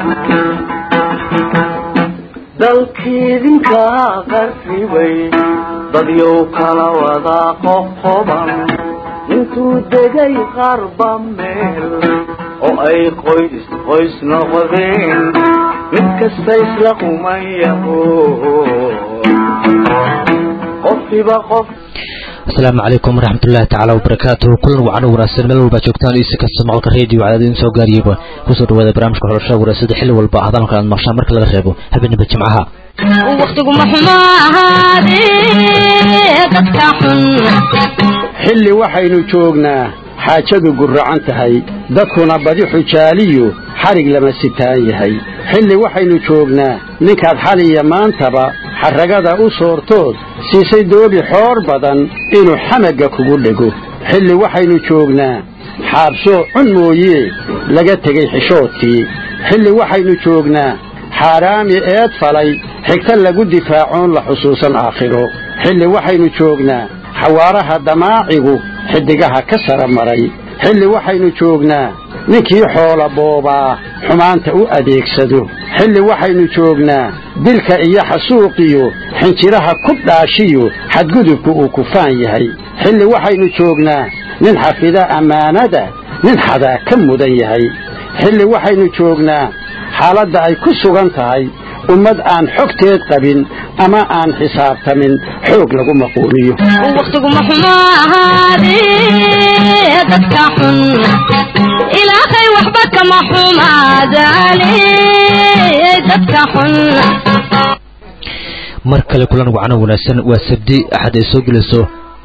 dalkiidinka qarribay dadyow kala wada qoqoban intuu degay qarba meel oo ay qoys noqdeen mid kasta isla qumayaho qofkiiba qof. السلام عليكم ورحمة الله تعالى وبركاته. كل وعنا وراسل مل وبجوكتان إيسكاس مغلق الراديو على دين سو قريبا كسر وهذا برامج كحرشة وراسل حلو والبعض هذا كان مشان مركز الغريبو هبني بجمعها. وقتكم محما هذه تفتحن. حلي وحينو شوقنا حاجدو قرعان تهي دكونا بديح جاليو حرق لما ستان يهي حلي وحينو شوقنا نكاد حالي يمان تبا حرقادا أسورتود سيسي دوبي حور بدن إنو حمقا كقولكو حلي وحينو شوقنا حابسو عنمويي لقاتكي حشوتي حلي وحينو شوقنا حرامي ايد فلي حكتل لقو دفاعون لحصوصا آخرو حلي وحينو شوقنا حوارها دماعيقو حدقها كسر مري حلي وحينو شوقنا نكي حول بوبا حمانتا او اديكسدو حلي وحينو شوقنا دلك ايا حسوقيو حنشرها كبداشيو حد قدبكو او كفان يهي حلي وحينو شوقنا نن حفظا اماندا نن حدا كمدن يهي حلي وحينو شوقنا حالدا اي كسوغان تهي ummad aan xogteed qabin ama aan xisaabtamin xoog lagu maquuliyo waqtigu maxuma ahaadee dadka xun ilaahay waxba kama xumaadaalee dadka xun. mar kale kulan wacna wanaagsan waa sabti axad ay soo gelayso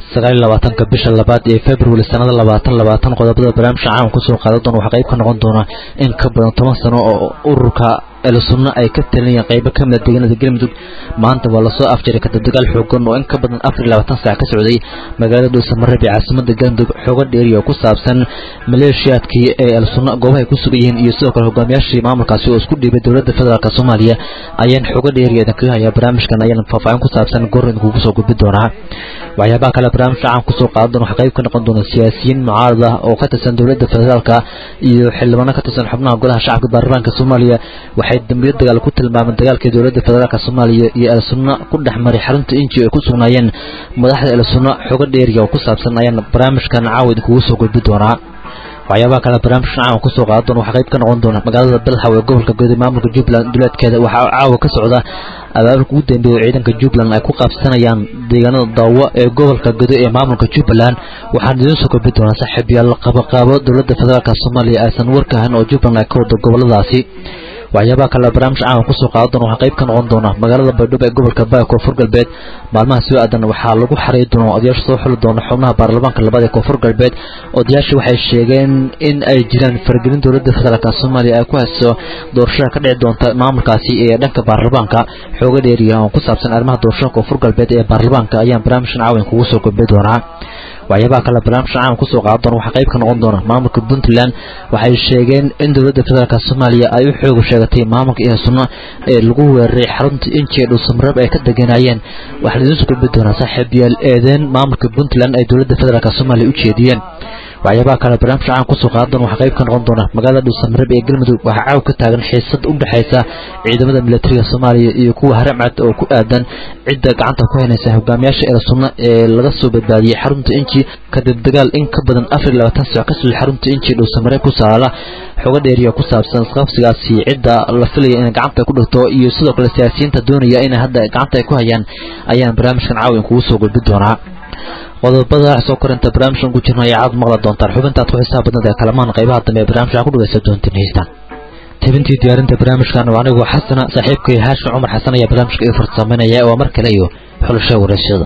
29 bisha labaad ee February sanada 2020 qodobada barnaamijka caan ku soo qaadan doona waxa qayb ka noqon doona in ka badan 10 sano oo ururka السنة أي كتلين قيبة كم الدجنة الجلمدوك ما أنت ولا صاف أفجر كتدجال حقن وإن كبدن أفر لو تنسى كسعودي مجال دوس مرة بعاصمة الجلمدوك حقن ديريا وكساب سن ماليشيات كي السنة جوها يكسبين يسوق الحكام يشي معمل كاسيو اسكت دي بدولة الفدرال كصوماليا أيان حقن ديريا ذكرها يا برامج كان أيان فافعين كساب سن قرن كوسوق بدورها ويا باك على برامج عام كسوق قادن وحقيقة كنا قدون السياسيين معارضة أو كتسن دولة الفدرال كا يحل منا كتسن حبنا قولها شعب بربان كصوماليا دمبيد دجال كتل مع من دجال كدولة الفدرال الصومالية السنة كل حمر حرنت إنتي كوسونا ين مدحض السنة حقد ديريا وكسب سنة ين برامج كان عاود كوسو قلبي دورا وعيابا كان برامج عام كوسو قاطن وحقيقة كان عندنا مجال الدلها وجوه كجودي معمر جوبلان دولت كذا وعاو كسعودة أبغى كودين بعيدا كجوبلان أكو قاب سنة ين ديجانا الضوء جوه كجودي معمر كجوبلان وحندين سو قلبي دورا صاحب يلا قبقابة دولة الفدرال الصومالية أسن وركهن وجوبلان أكود قبل ذاسي وعيابا كلا برامج عام كسو قاعدون وحقيب كان عندنا مجال بردوب جوبل كباك وفرق البيت معلومة سواء أدنى وحالقو حريدون ودياش صوحل دون حمنها بارلمان كالبادي وفرق البيت ودياش وحي الشيغين إن أي جيران فرقين دولد فترة الصومالي أكوهسو دورشا كدع دون معمل كاسي دنك بارلمانكا حوغ ديريا وكسابسن أرمها دورشا وفرق البيت بارلمانكا أيام برامج عاوين كوسو كبيد ورعا وعيابا كلا برامج عام كسو قاعدون وحقيب كان عندنا معمل كبنتلان وحي الشيغين إن دولد فترة الصومالية أي حوغ maamulka iyo sunna ee lagu weeraray xarunta injii dhusamrab ay ka deganayeen waxa la isku beddelay saaxiibayaal eedan maamulka Puntland ay dawladda federaalka Soomaaliya u jeediyeen waxyaabo kala barnaamij caan ku soo qaadan waxa qayb ka noqon doona magaalada dhusamrab ee galmudug waxa caaw ka taagan xiisad u dhaxaysa ciidamada militariga Soomaaliya iyo kuwa haramcad oo ku aadan cidda gacanta ku haynaysa hogaamiyaasha ee sunna ee laga soo badbaadiyay xarunta injii kadib dagaal in ka badan 24 saac ka soo xarunta injii dhusamrab ku saala xoga dheeriya ku saabsan qabsigaasi cidda la filayo in gacanta ku dhigto iyo sidoo kale siyaasiyiinta doonaya in hadda gacanta ay ku hayaan ayaan barnaamijkan caawin kugu soo gudbin doonaa qodobada soo koranta barnaamijkan ku jirnaa aad maqla doontaan xubintaad ku xisaabtana ee kalamaan qaybaha dambe ee barnaamijka ku dhageysan doontaan heestan tabintii diyaarinta barnaamijkan waa anigu xasana saaxiibkay Haashim Umar Xasan ayaa barnaamijka ii farsameynaya oo mar kale iyo xulasho warashada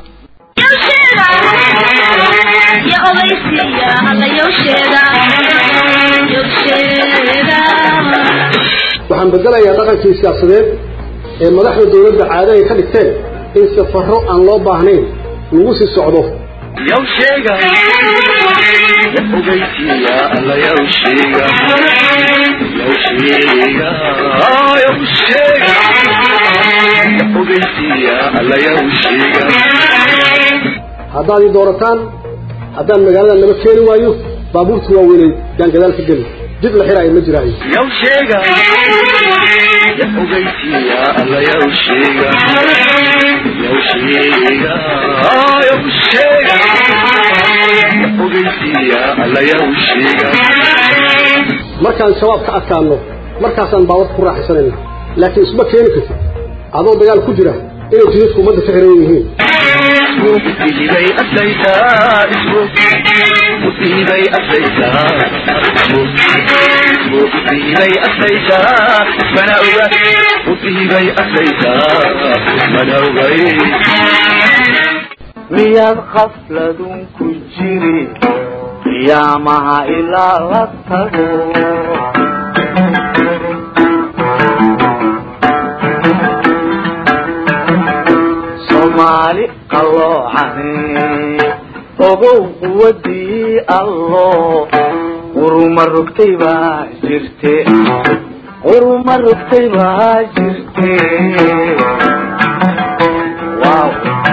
يا أغيسي يا الله يوشيدا waxaan bedelayaa dhaqankii siyaasadeed ee madaxda dawladda caado ay ka dhigteen in safarro aan loo baahnayn lagu sii socdo yowsheega ogeysiya alla yowsheega ogeysiya alla yowsheega haddaad i doorataan haddaan magaalada lama keeni waayo baabuurtu waa weynay gaan gadaal ka geli dib la xiraayo ma jiraayo yowsheega ogeysiya alla yawshiga ogeysiya alla yawshiga markaan shabaab ka adkaano markaasaan baawad ku raaxaysanayna laakiin isma keeni kartid adoo dagaal ku jira inay jidadku ummadda ka xiran yihiin musiibay asaytaa musiibay asaytaa musiibay asaytaa mana oga musiibay asaytaa mana ogay miyaad qafladun ku jiri qiyaamaha ilaa la tago Somali qaloocan ogow quwadii Allah uruma rugtay baa jirte wow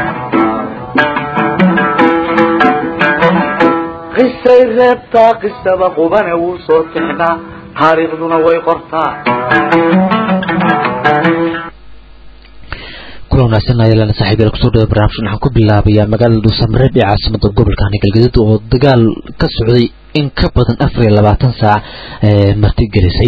qisay reebta qisaba qubana wuu soo tixnaa taariikhduna way qortaa wanaagsan ayaan saaxiibayaal kusoo dhawaad barnaamijkan waxaan ku bilaabayaa magaalada Dhuusamareeb ee caasimadda gobolka Galgaduud oo dagaal ka socday in ka badan 24 saac martigelisay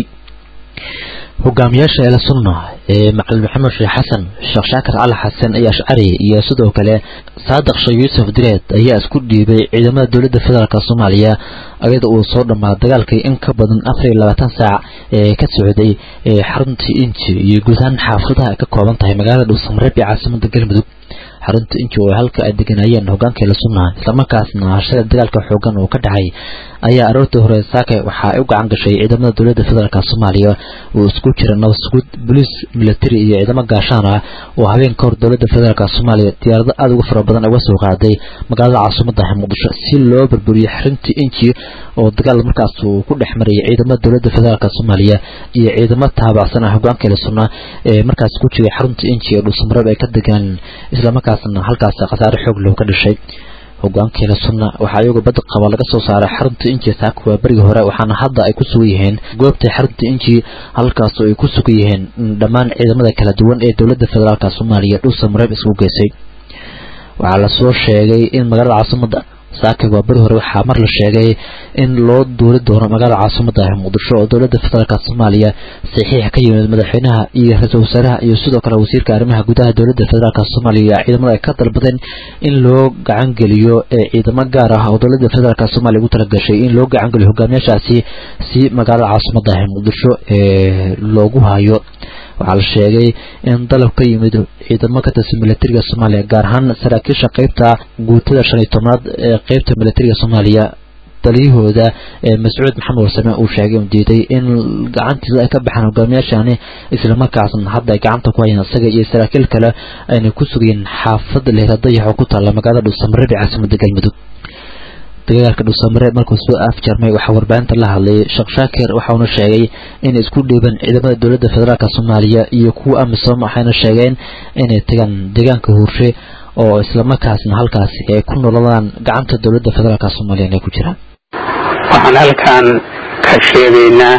hogaamiyaasha ee sunna macallin Maxamed Sheekh Xasan Sheekh Shaakir Al Xasan ayaa Ashcari iyo sidoo kale Saadiq Sheekh Yuusuf Direed ayaa isku dhiibay ciidamada dawladda federaalka Soomaaliya ayada oo soo dhamaaday dagaalkii in ka badan 24 saac ka socday xaruntii Inji iyo gudahaan xaafadaha ka kooban tahay magaalada Dhuusamareeb ee caasimadda Galmudug xarunta Inji oo halka ay deganayeen hogaanka sunna isla markaasna hashada dagaalka xoogan oo ka dhacay ayaa aroortii hore saaka waxa ay u gacan gashay ciidamada dawladda federaalka Soomaaliya oo isku jira nabad police military iyo ciidamo gaashaan ah oo habeen ka hor dawladda federaalka Soomaaliya diyaarado aad uga fara badan uga soo qaaday magaalada caasimadda Muqdisho si loo burburiyo xarunta Inji oo dagaal markaas uu ku dhexmaray ciidamada dawladda federaalka Soomaaliya iyo ciidamo taabacsan hogaanka sunna ee markaas ku jiray xarunta Inji ee Dhuusamareeb ay ka degan isla markaasna halkaas qasaare xoog loo ka dhashay hogaanka sunna waxa ayagu bad qaba laga soo saaray xarunta Inji saaka bariga hore waxaana hadda ay ku sugan yihiin goobta xarunta Inji halkaas oo ay ku sugan yihiin dhammaan ciidamada kala duwan ee dawladda federaalka Soomaaliya Dhuusamareeb isku geysay waxa la soo sheegay in magaalada caasimadda saaka bari hore waxa mar la sheegay in loo duuli doono magaalada caasimadda Muqdisho oo dawladda federaalka Soomaaliya saxiix ka yimid madaxweynaha iyo ra'iisul wasaaraha iyo sidoo kale wasiirka arrimaha gudaha dawladda federaalka Soomaaliya ciidamada ay ka dalbadeen in loo gacan geliyo ciidamo gaar ah oo dawladda federaalka Soomaaliya ugu talagashay in loo gacan geliyo hogaamiyaashaasi si magaalada caasimadda Muqdisho loogu hayo waxa la sheegay in dalab ka yimid ciidamo ka tirsan militariga Soomaaliya gaar ahaan saraakiisha qaybta guutada 15aad ee qaybta militariga Soomaaliya taliyahooda Mas'uud Maxamed Warsame uu sheegay in diiday in gacantiisa ay ka baxaan hogaamiyaashani isla markaasna hadda ay gacanta ku hayaan isaga iyo saraakiil kale ayna ku sugayeen xaafadda Leeradaya oo ku taala magaalada Dhuusamareeb ee caasimadda Galmudug dagaalka Dhuusamareeb markuu soo afjarmay waxa warbaahinta la hadlay Sheekh Shaakir waxa uu sheegay in isku dhiiban ciidamada dawladda federaalka Soomaaliya iyo kuwa amisom waxayna sheegeen inay tagaan deegaanka Huurshe oo isla markaasna halkaas ay ku nololaan gacanta dawladda federaalka Soomaaliya ay ku jiraan waxaan halkan ka sheegaynaa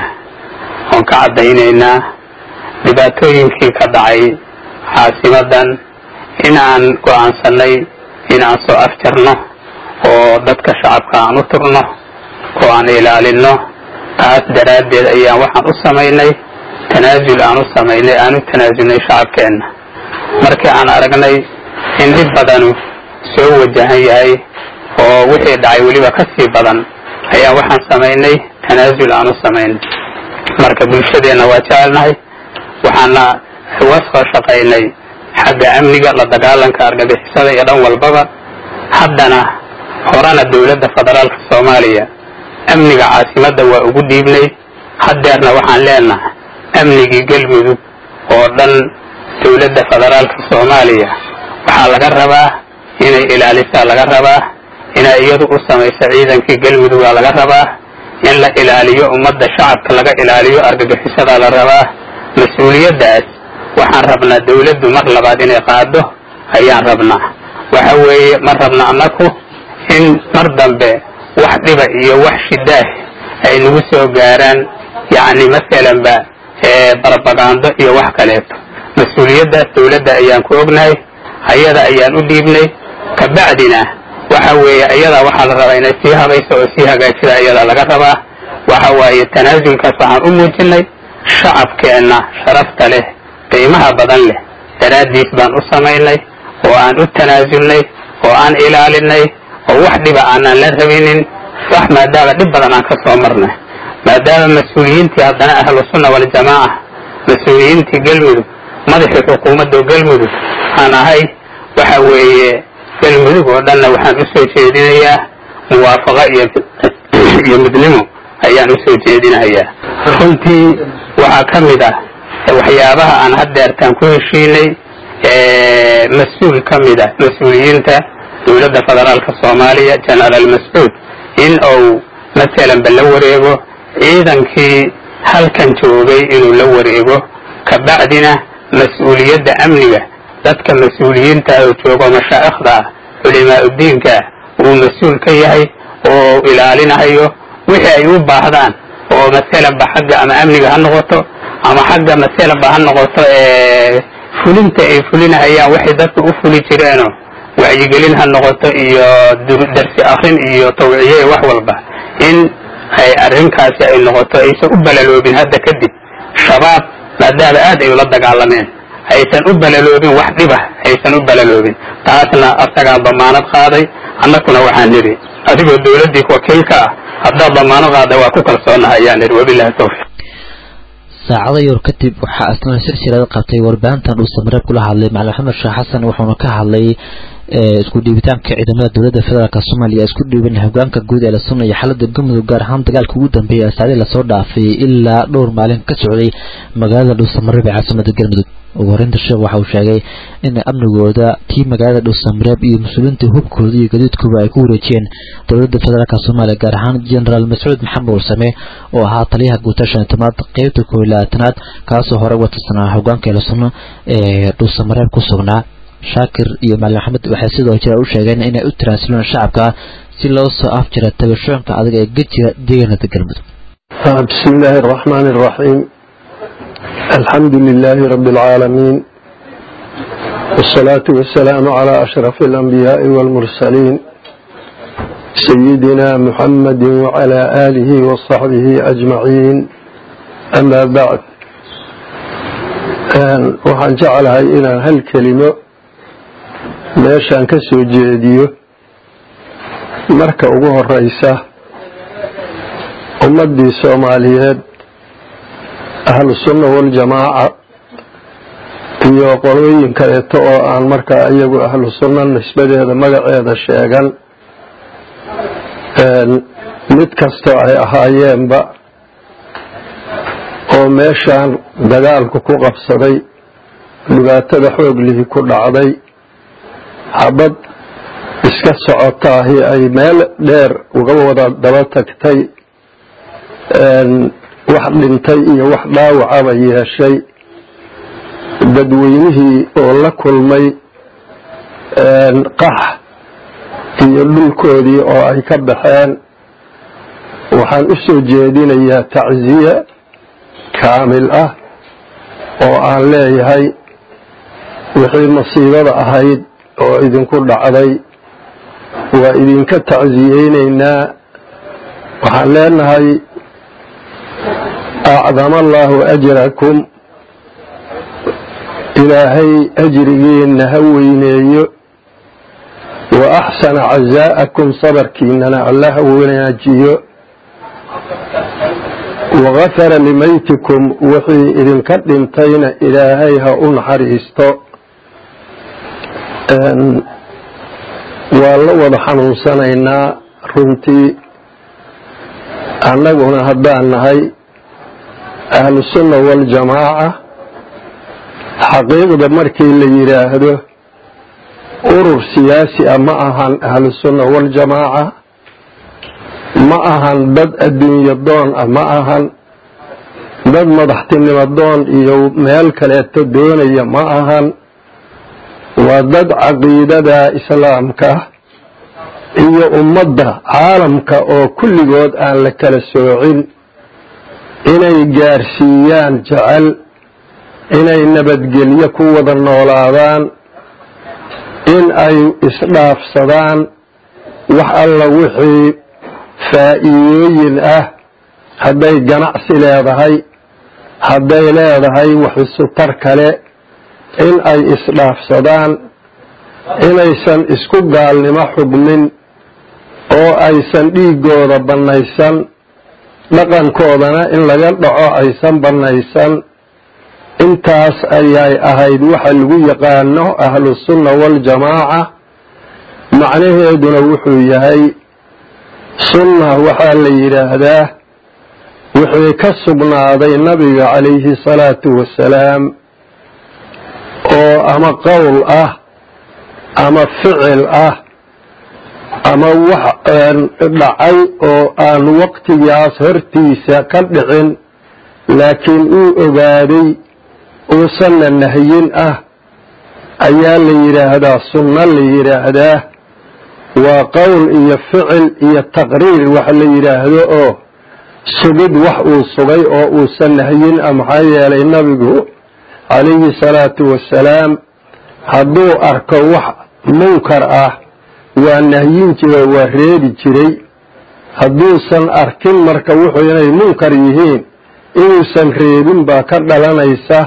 oo ka cadaynaynaa dhibaatooyinkii ka dhacay caasimadan inaan go'aansanay inaan soo afjarno oo dadka shacabka aan u turno oo aan ilaalino taas daraaddeed ayaan waxaan u samaynay tanaasul aan u samaynay aan u tanaasulnay shacabkeenna markii aan aragnay in dhib badanu soo wajahan yahay oo wixii dhacay weliba ka sii badan ayaa waxaan samaynay tanaasul aan u samaynay marka bulshadeenna waa jecelnahay waxaana uga soo shaqaynay xagga amniga la dagaalanka argagixisada iyo dhan walbaba haddana horana dawladda federaalka Soomaaliya amniga caasimadda waa ugu dhiibnay haddeerna waxaan leenahay amnigii Galmudug oo dhan dawladda federaalka Soomaaliya waxaa laga rabaa inay ilaalisaa laga rabaa inay iyadu u samayso ciidankii Galmudug laga rabaa in la ilaaliyo ummadda shacabka laga ilaaliyo argagixisada la rabaa mas'uuliyadaas waxaan rabnaa dawladdu mar labaad inay qaado ayaan rabnaa waxa weeye mar rabna annagu in mar dambe wax dhiba iyo wax shidaah ay nagu soo gaaraan yani masalan ba barabagaando iyo wax kaleeto. mas-uuliyaddaas dawladda ayaan ku ognahay, ayada ayaan u dhiibnay. kabacdina waxa weeye ayada waxaa la rabaa inay sii habayso oo sii hagaajida ayada laga rabaa. waxa waaye tanaasulkaas waxaan u muujinay shacabkeenna sharafta leh, qiimaha badan leh daraaddiis baan u samaynay oo aan u tanaasulnay oo aan ilaalinay oo wax dhiba aanaan la rabinin. sax maadaama dhib badan aan ka soo marnay, maadaama mas-uuliyiintii haddana ahlu sunna waljamaaca, mas-uuliyiintii galmudug, madaxii xukuumadda galmudug aan ahay. waxa weeye galmudug oo dhanna waxaan u soo jeedinayaa muwaafaqo iyo midnimo ayaan u soo jeedinayaa. runtii waxaa ka mid ah waxyaabaha aan haddeertaan ku heshiinay mas-uul ka mid ah mas-uuliyiinta dowladda federaalka soomaaliya genaraal mascuud in uu masalanba la wareego ciidankii halkan joogay inuu la wareego. kabacdina mas-uuliyadda amniga dadka mas-uuliyiinta oo joogo mashaa'ikhda ah, culimaa'udiinka uu mas-uul ka yahay oo ilaalinayo wixii ay u baahdaan oo masalanba xagga ama amniga ha noqoto ama xagga masalanba ha noqoto fulinta ay fulinahayaan waxay dadka u fuli jireenoo wacyigelin ha noqoto iyo darsi akrin iyo tawciye wax walba, in ay arrinkaasi ay noqoto aysan u balaloobin. hadda kadib shabaab maadaama aad ay ula dagaalameen aysan u balaloobin, wax dhiba aysan u balaloobin. taasna asagaa damaanad qaaday. annaguna waxaan nidhi adigoo dawladdii wakiilka ah haddaad damaanad qaaday waa ku kalsoonahay ayaan nidhi. wabillahi tawfiiq. saacada yar kadib waxaa asna shirshirada qabtay warbaahintan uu Samareeb kula hadlay Macalin Maxamed Sheekh Xasan, wuxuuna ka hadlay isku dhiibitaanka ciidamada dawladda federaalka Soomaaliya isku dhiibin hoggaanka guud ee la sunay xaaladda Galmudug, gaar ahaan dagaalka ugu dambeeyay saacadii la soo dhaafay ilaa dhowr maalin ka socday magaalada Samareeb ee caasimadda Galmudug. ugu horeynta sheekh waxa uu sheegay in amnigooda tii magaalada Samareeb iyo mas'uuliyiinta hubkooda iyo gaadiidkooda ay ku wareejiyeen dawladda federaalka Soomaaliya, gaar ahaan Generaal Mascuud Maxamed Warsame oo ahaa taliyaha guud ee 15aad qaybta 12aad kaasoo hore uga tirsanaa hoggaanka la sunno ee Samareeb ku sugnaa. shaakir iyo Macalin Maxamed waxay sidoo kale u sheegeen inay u tiraasilaan shacabka si loo soo afjiro tabashooyinka adag ee gajira deegaanada Galmudug. bismillahir rahmanir rahim. الحمد لله رب العالمين والصلاة والسلام على أشرف الأنبياء والمرسلين سيدنا محمد وعلى آله وصحبه أجمعين. أما بعد، وحن جعلها إلى هالكلمة meeshaan ka soo jeediyo marka ugu horeysa ummadii Soomaaliyeed ahlu sunna wal jamaaca iyo qolooyin kaleeto oo aan markaa iyagu ahlu sunna nisbadeeda magaceeda sheegan mid kastoo ay ahaayeenba oo meeshaan dagaalku ku qabsaday, dhibaatada xoog lihi ku dhacday, xabad iska socotaahi ay meel dheer uga wada daba tagtay, wax dhintay iyo wax dhaawacaba yeeshay, dadweynihii oo la kulmay qax iyo dhulkoodii oo ay ka baxeen. waxaan u soo jeedinayaa tacsiye kaamil ah oo aan leeyahay wixii masiibada ahayd oo idinku dhacday waa idinka tacsiyeynaynaa. waxaan leenahay acdama allaahu ajrakum, ilaahay ajrigiinna ha weyneeyo, wa axsana cazaa'akum, sabarkiinana alla ha wanaajiyo, wagafara limaytikum, wixii idinka dhintayna ilaahay ha u naxariisto. waa la wada xanuunsanaynaa runtii. annaguna haddaan nahay ahlu sunna wal jamaaca, xaqiiqda markii la yidhaahdo urur siyaasi ah ma ahan ahlu sunna wal jamaaca, ma ahan dad adduunyo doon ah, ma ahan dad madaxtinimo doon iyo meel kaleeto doonaya, ma ahan. waa dad caqiidada islaamka iyo ummadda caalamka oo kulligood aan la kala soocin inay gaarsiiyaan jecel inay nabadgelyo ku wada noolaadaan in ay isdhaafsadaan wax alla wixii faa'iidooyin ah hadday ganacsi leedahay hadday leedahay wax isu tar kale in ay isdhaafsadaan inaysan isku gaalnimo xugmin oo aysan dhiiggooda bannaysan dhaqankoodana in laga dhaco aysan bannaysan intaas ayay ahayd waxa lagu yaqaano ahlusunna waljamaaca macnaheeduna wuxuu yahay sunna waxaa la yidhaahdaa wixii ka sugnaaday nabiga calayhi salaatu wasalaam oo ama qowl ah ama ficil ah ama wax dhacay oo aan waqtigaas hortiisa ka dhicin laakiin uu ogaaday uusanna nahyin ah ayaa la yidhaahdaa sunno la yidhaahdaa waa qowl iyo ficil iyo taqriir wax la yidhaahdo oo sugid wax uu sugay oo uusan nahyin ah maxaa yeelay nabigu calayhi salaatu wasalaam hadduu arko wax munkar ah waa nahyin jira waa reebi jiray hadduusan arkin marka wuxuu inay munkar yihiin inuusan reebin baa ka dhalanaysa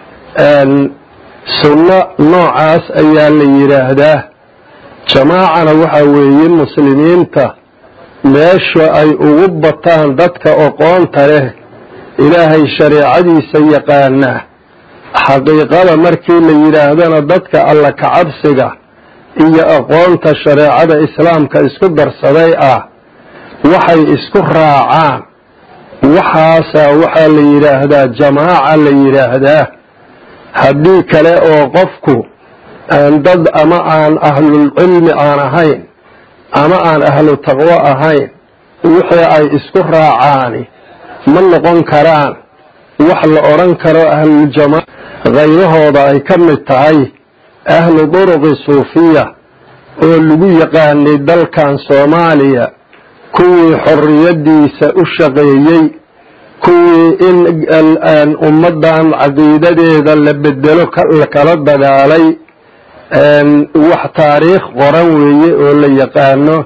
sunno noocaas ayaa la yidhaahdaa jamaacana waxaa weeye muslimiinta meesha ay ugu bataan dadka aqoonta leh ilaahay shareecadiisa yaqaana xaqiiqada markii la yidhaahdana dadka alla kacabsiga iyo aqoonta shareecada islaamka isku darsaday ah waxay isku raacaan waxaasaa waxaa la yidhaahdaa jamaaca la yidhaahdaa haddii kale oo qofku dad ama aan ahlulcilmi aan ahayn ama aan ahlu taqwo ahayn wixii ay isku raacaani ma noqon karaan wax la odhan karo ahluljamaaca kayrahooda ay ka mid tahay ahlu duruqi suufiya oo lagu yaqaanay dalkan soomaaliya kuwii xorriyadiisa u shaqeeyey kuwii in ummaddan caqiidadeeda la bedelo kala dagaalay wax taariikh qoran weeye oo la yaqaano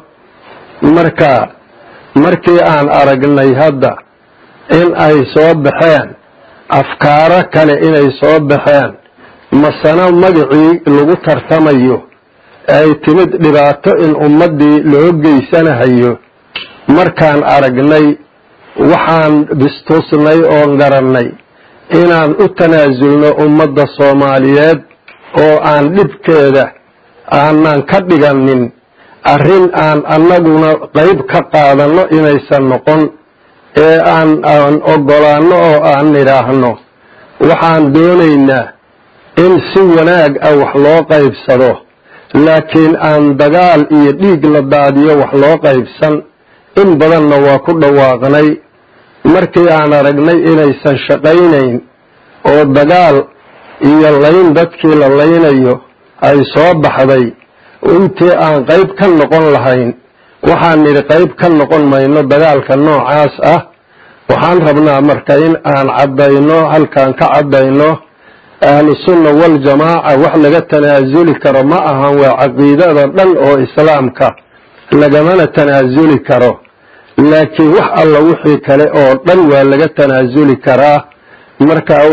markii aan aragnay hadda in ay soo baxeen afkaaro kale inay soo baxeen masana magacii lagu tartamayo ay timid dhibaato in ummaddii loo geysanahayo markaan aragnay waxaan bistusnay oon garannay inaan u tanaasulno ummadda soomaaliyeed oo aan dhibkeeda aanan ka dhiganin arrin aan annaguna qayb ka qaadanno inaysan noqon ee aan oggolaanno oo aan nidhaahno waxaan doonaynaa in si wanaag ah wax loo qaybsado laakiin aan dagaal iyo dhiig la daadiyo wax loo qaybsan in badanna waa ku dhawaaqnay markii aan aragnay inaysan shaqaynayn oo dagaal iyo layn dadkii la laynayo ay soo baxday intii aan qayb ka noqon lahayn waxaan nidhi qayb ka noqon mayno dagaalka noocaas ah waxaan rabnaa marka in aan caddayno halkaan ka caddayno ahlusunna waljamaaca wax laga tanaasuli karo ma ahan waa caqiidada dhan oo islaamka lagamana tanaasuli karo laakiin wax alla wixii kale oo dhan waa laga tanaasuli karaa markaa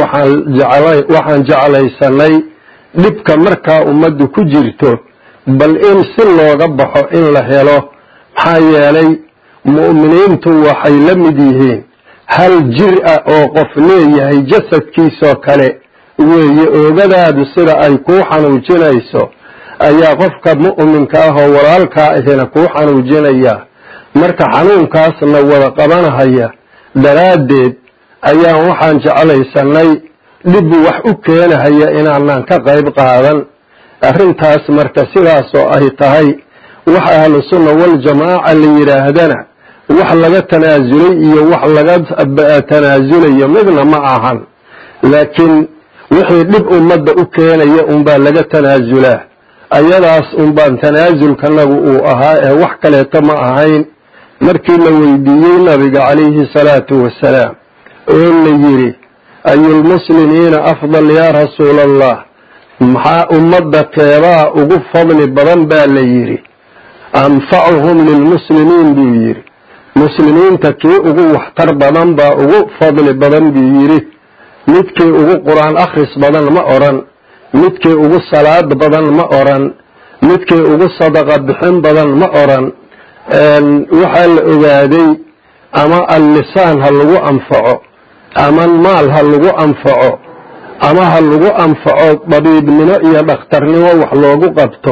waxaan jeclaysanay dhibka markaa ummaddu ku jirto bal in si looga baxo in la helo maxaa yeelay mu'miniintu waxay la mid yihiin hal jir ah oo qof leeyahay jasadkiisoo kale weeye oogadaadu sida ay kuu xanuujinayso ayaa qofka mu'minka ah oo walaalkaa ahina kuu xanuujinaya marka xanuunkaasna wada qabanahaya daraaddeed ayaan waxaan jeclaysanay dhib wax u keenahaya inaanan ka qayb qaadan arrintaas marka sidaasoo ay tahay wax ahlusunna waljamaaca la yidhaahdana wax laga tanaasulay iyo wax laga tanaasulayo midna ma ahan laakiin wixii dhib ummadda u keenaya unbaa laga tanaasulaa ayadaas unbaan tanaasulkanagu uu ahaa ee wax kaleeto ma ahayn markii la weydiiyey nabiga calayhi salaatu wasalaam oo la yidhi ayulmuslimiina afdal yaa rasuula allah maxaa ummadda keebaa ugu fadli badan baa la yidhi anfacuhum lilmuslimiin buu yidhi muslimiinta kii ugu waxtar badan baa ugu fadli badan buu yidhi midkii ugu qur-aan akhris badan ma odhan midkii ugu salaad badan ma odhan midkii ugu sadaqa bixin badan ma odhan waxaa la ogaaday ama allisaan ha lagu anfaco ama maal ha lagu anfaco ama ha lagu anfaco dabiibnimo iyo dhakhtarnimo wax loogu qabto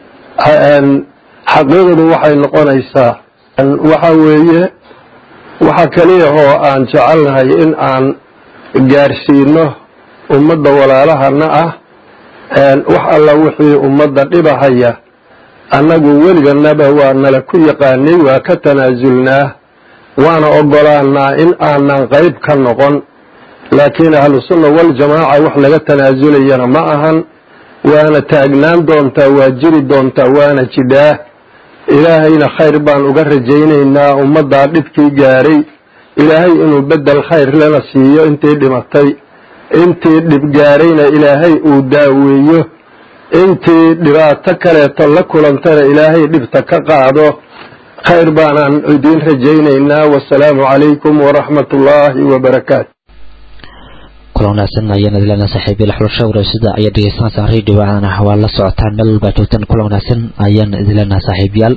xaqiiqdu waxay noqonaysaa waxa weeye waxa kaliya oo aan jecelnahay in aan gaarsiino ummadda walaalahana ah wax alla wixii ummadda dhibahaya annagu weliganaba waa nala ku yaqaanay waa ka tanaasulnaa waana ogolaanaa in aanan qayb ka noqon laakiin ahlusunna waljamaaca wax laga tanaazulayana ma ahan waana taagnaan doontaa waa jiri doontaa waana jidhaa ilaahayna khayr baan uga rajaynaynaa ummaddaa dhibkii gaaray ilaahay inuu bedel khayr lana siiyo intii dhimatay intii dhib gaarayna ilaahay uu daaweeyo intii dhibaato kaleeto la kulantana ilaahay dhibta ka qaado khayr baanaan idiin rajaynaynaa wasalaamu calaykum waraxmat ullaahi wabarakaatu kula wanaagsan ayaan idilana saaxiibyal xulasha wareysida ayaa dhegeysanaysaa radio aan waa la socotaan meel walba joogtaan kula wanaagsan ayaan idilana saaxiibyal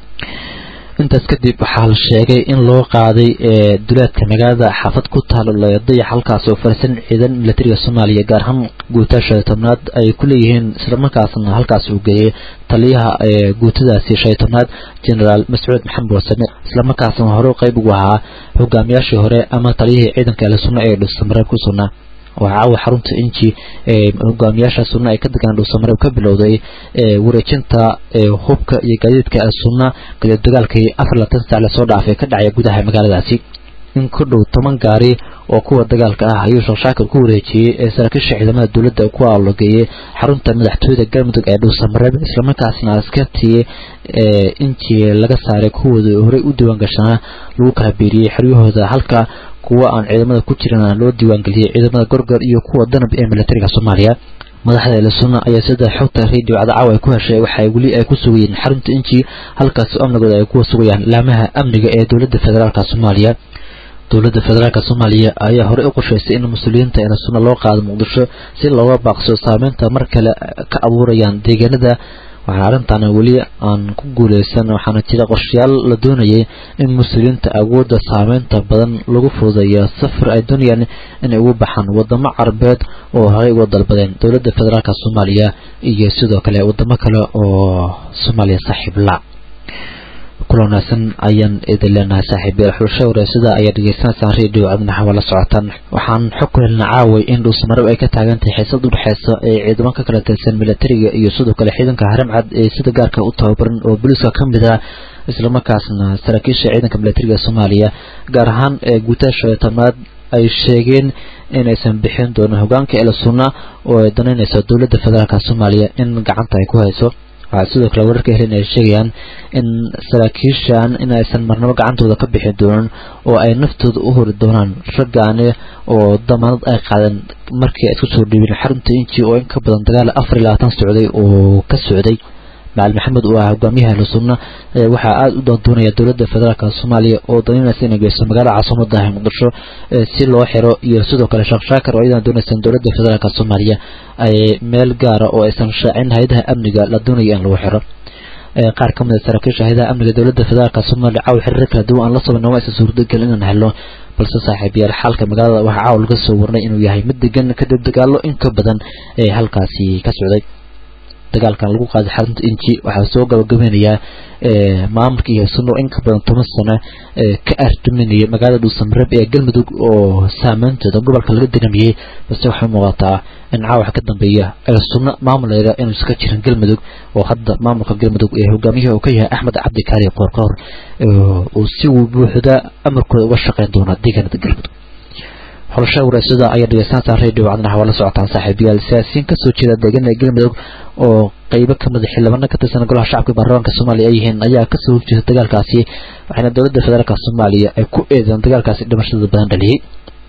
intaas kadib waxaa la sheegay in loo qaaday duleedka magaalada xaafad ku taalo leeday halkaas oo farsan ciidan militariga Soomaaliya gaar ahaan guutasha tobnaad ay ku leeyihiin isla markaasna halkaas uu geeyay taliyaha guutadaasi shaytanaad General Mas'uud Maxamed Wasame isla markaasna hore qayb ugu ahaa hogaamiyaashii hore ama taliyihii ciidanka la sunna ee Dhuusamare ku sugnaa وعاو حرمت إنشي قامياشا السنة كدقان دو سمرو كبلودي وريجنتا خوبك يقايدك السنة قد يدقال كي أفر لا تنسى على صورة عفية كدع يقودها مقالة داسي إن كردو طمان قاري وكوة دقال كاها يوشو شاكل كوريجي سراكش عدما الدولة كوة أولوغي حرمت مدحتوية قرمتك دو سمرو إسلاما كاسنا اسكتي إنشي لغساري كوة هوري ودوان قشنا لوكا بيري حريوه ذا halka kuwa aan ciidamada ku jirana loo diiwaan galiyay ciidamada gorgor iyo kuwa danab ee militariga Soomaaliya madaxda la sunna ayaa sida xogta radio cadaw ay ku heshay waxay wali ay ku sugayeen xarunta inji halkaas amnigooda ay ku sugayaan laamaha amniga ee dawladda federaalka Soomaaliya dawladda federaalka Soomaaliya ayaa hore u qorshaysay in mas'uuliyiinta ee sunna loo qaado Muqdisho si looga baaqso saameynta mar kale ka abuurayaan deegaanada waxaan arintan wali aan ku guuleysan waxaana jira qorshayaal la doonayay in mas'uuliyiinta awoodda saameynta badan lagu fududeeyo safar ay doonayaan in ay ugu baxaan wadamo Carabeed oo horay uga dalbadeen dawladda federaalka Soomaaliya iyo sidoo kale wadamo kale oo Soomaaliya saaxiib la kulanasan ayaan idilana saaxiibyal xulasha wareysida ayaa dhageysanaysaa radio adna wala socotaan waxaan xukunnaa caaway in Dhuusamare ay ka taagantahay xiisad u dhaxaysa ee ciidanka kala tirsan militariga iyo sidoo kale ciidanka haramcad ee sida gaarka u tababaran oo booliska kamid ah isla markaasna saraakiisha ciidanka militariga Soomaaliya gaar ahaan guutasha tamaad ay sheegeen in aysan bixin doono hogaanka ila sunna oo ay danaynayso dawladda federaalka Soomaaliya in gacanta ay ku hayso sidoo kale wararka helin ay sheegayaan in saraakiishan in aysan marnaba gacantooda ka bixi doonan oo ay naftooda u hori doonaan raggaane oo damaanad ay qaadeen markii ay isku soo dhiibeen xarunta inji oo in ka badan dagaal 24 socday oo ka socday Maal Maxamed oo ah hogaamiyaha la sunna waxa aad u doonaya dawladda federaalka Soomaaliya oo doonaysa inay geyso magaalada caasimadda Muqdisho si loo xiro iyo sidoo kale shaqo oo ay doonaysan dawladda federaalka Soomaaliya ay meel gaar ah oo aysan shaacin hay'adaha amniga la doonayo in lagu xiro qaar ka mid ah saraakiisha hay'adaha amniga dawladda federaalka Soomaaliya caaw xiriir kala duwan la soo nooma suurtagal inaan helo balse saaxiibyal xalka magaalada waxa caaw laga soo warnay inuu yahay mid degan kadib dagaalo in ka badan ee halkaasi ka socday dagaalkan lagu qaaday xarunta inji waxa soo gabagabeynaya maamulka iyo sunno in ka badan 10 sano ka arduminaya magaalada Dhuusamare ee Galmudug oo saameynteeda gobolka laga degamiyay balse waxa muuqata in caawa ka dambeeya ay sunno maamulaya in iska jiran Galmudug oo hadda maamulka Galmudug ee hogaamiyaha uu ka yahay Axmed Cabdi Kaari Qoorqoor oo si buuxda amarkooda uga shaqeyn doona deegaanada Galmudug xulasha wareysida ayaa dhageysanaysaa radio adna wala socotaan saaxiibyal siyaasiyiin ka soo jeeda deegaanada Galmudug oo qaybo ka mid ah xildhibaanada ka tirsan golaha shacabka baarlamaanka Soomaaliya ay yihiin ayaa ka soo horjeeda dagaalkaasi waxaana dawladda federaalka Soomaaliya ay ku eedeeyeen dagaalkaasi dhimashada badan dhaliyay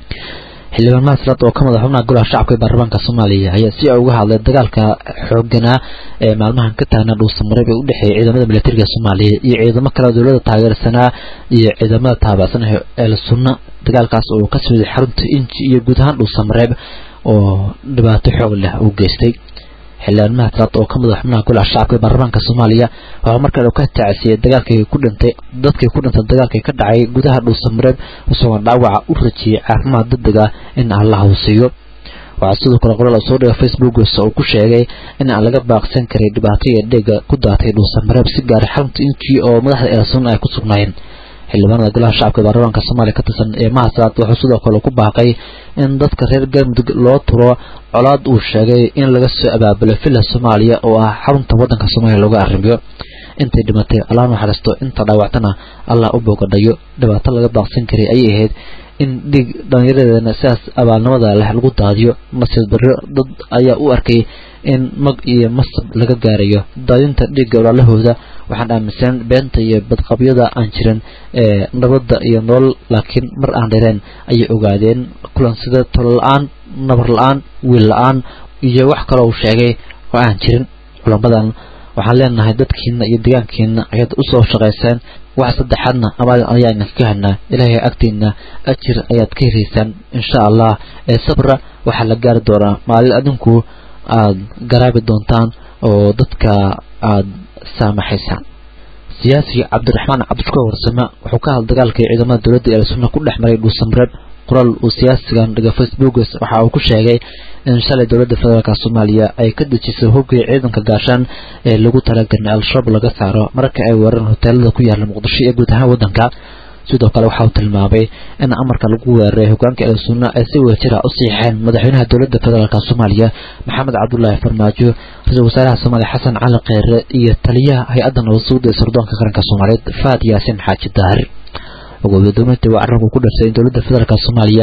xildhibaan maasrad oo ka madax xubnaha golaha shacabka ee baarlamaanka Soomaaliya ayaa si uga hadlay dagaalka xoogganaa ee maalmahan ka taagnaa dhuusamareeb ee u dhexeeyay ciidamada militariga Soomaaliya iyo ciidamo kale oo dawladda taageersanaa iyo ciidamada taabacsan ee la sunna dagaalkaas oo ka soo xarunta inji iyo guud ahaan dhuusamareeb oo dhibaato xoog leh u geystay xildhibaan maasrad oo ka madax xubnaha golaha shacabka ee baarlamaanka Soomaaliya waxa markaa uu ka tacsiyay dagaalkii ku dhintay dadkii ku dhintay dagaalkii ka dhacay gudaha dhuusamareeb isagoo dhaawaca u rajiyay caafimaad degdeg ah in Allah uu siiyo waxa sidoo kale qoraal soo dhigay Facebook oo ku sheegay in aan laga baaqsan karin dhibaatada dhiga ku daatay dhuusamareeb si gaar ah xarunta inji oo madaxda ee sunna ay ku sugnaayeen xildhibaanada golaha shacabka baarlamaanka Soomaaliya ka tirsan ee maasrad wuxuu sidoo kale ku baaqay in dadka reer Galmudug loo turo colaad uu sheegay in laga soo abaabulo fila Soomaaliya oo ah xarunta wadanka Soomaaliya looga arrimiyo intay dhimatay Allah naxariisto inta dhaawactana Allah u boogadayo dhibaato laga baaqsan karay ay ahayd in dig dhalinyarada saas abaalnimada leh lagu daadiyo nasiib darro dad ayaa u arkay in mag iyo masab laga gaarayo daadinta dhiga walaalahooda waxaan aaminsan beenta iyo badqabyada aan jirin ee nabadda iyo nolol laakiin mar aan dheereen ay ogaadeen kulan sida tolaan nabar la'aan wiil la'aan iyo wax kale oo sheegay oo aan jirin culamadan waxaan leenahay dadkiina iyo deegaankiina ayaad u soo shaqeysaan wax saddexaadna abaal ayaan ka helnaa ilaahay agtiina ajir ayaad ka helaysaan insha Allah ee sabra waxa la gaar doonaa maalin adinku aad garaabi doontaan oo dadka aad saamaxaysaan siyaasi Cabdiraxmaan Cabdishakuur Warsame wuxuu ka hadlay dagaalkii ciidamada dawladda ee sunna ku dhexmaray dhuusamareeb qoraal uu siyaasigan dhiga Facebook waxa uu ku sheegay in shalay dawladda federaalka Soomaaliya ay ka dejisay hoggaanka ciidanka gaashaan ee lagu talagalay al-shabaab laga saaro marka ay weerareen hoteelada ku yaala Muqdisho ee guud ahaan wadanka sidoo kale waxa uu tilmaamay in amarka lagu weeraray hoggaanka ee sunna ay si wadajir ah u siixeen madaxweynaha dawladda federaalka Soomaaliya Maxamed Cabdullaahi Farmaajo ra'iisul wasaaraha Soomaaliya Xasan Cali Kheyre iyo taliyaha hay'adda nabadgelyada ee sirdoonka qaranka Soomaaliyeed Faad Yaasin Xaaji Daahir ugu dambeyntii waa arrin ku dhashay dawladda federaalka Soomaaliya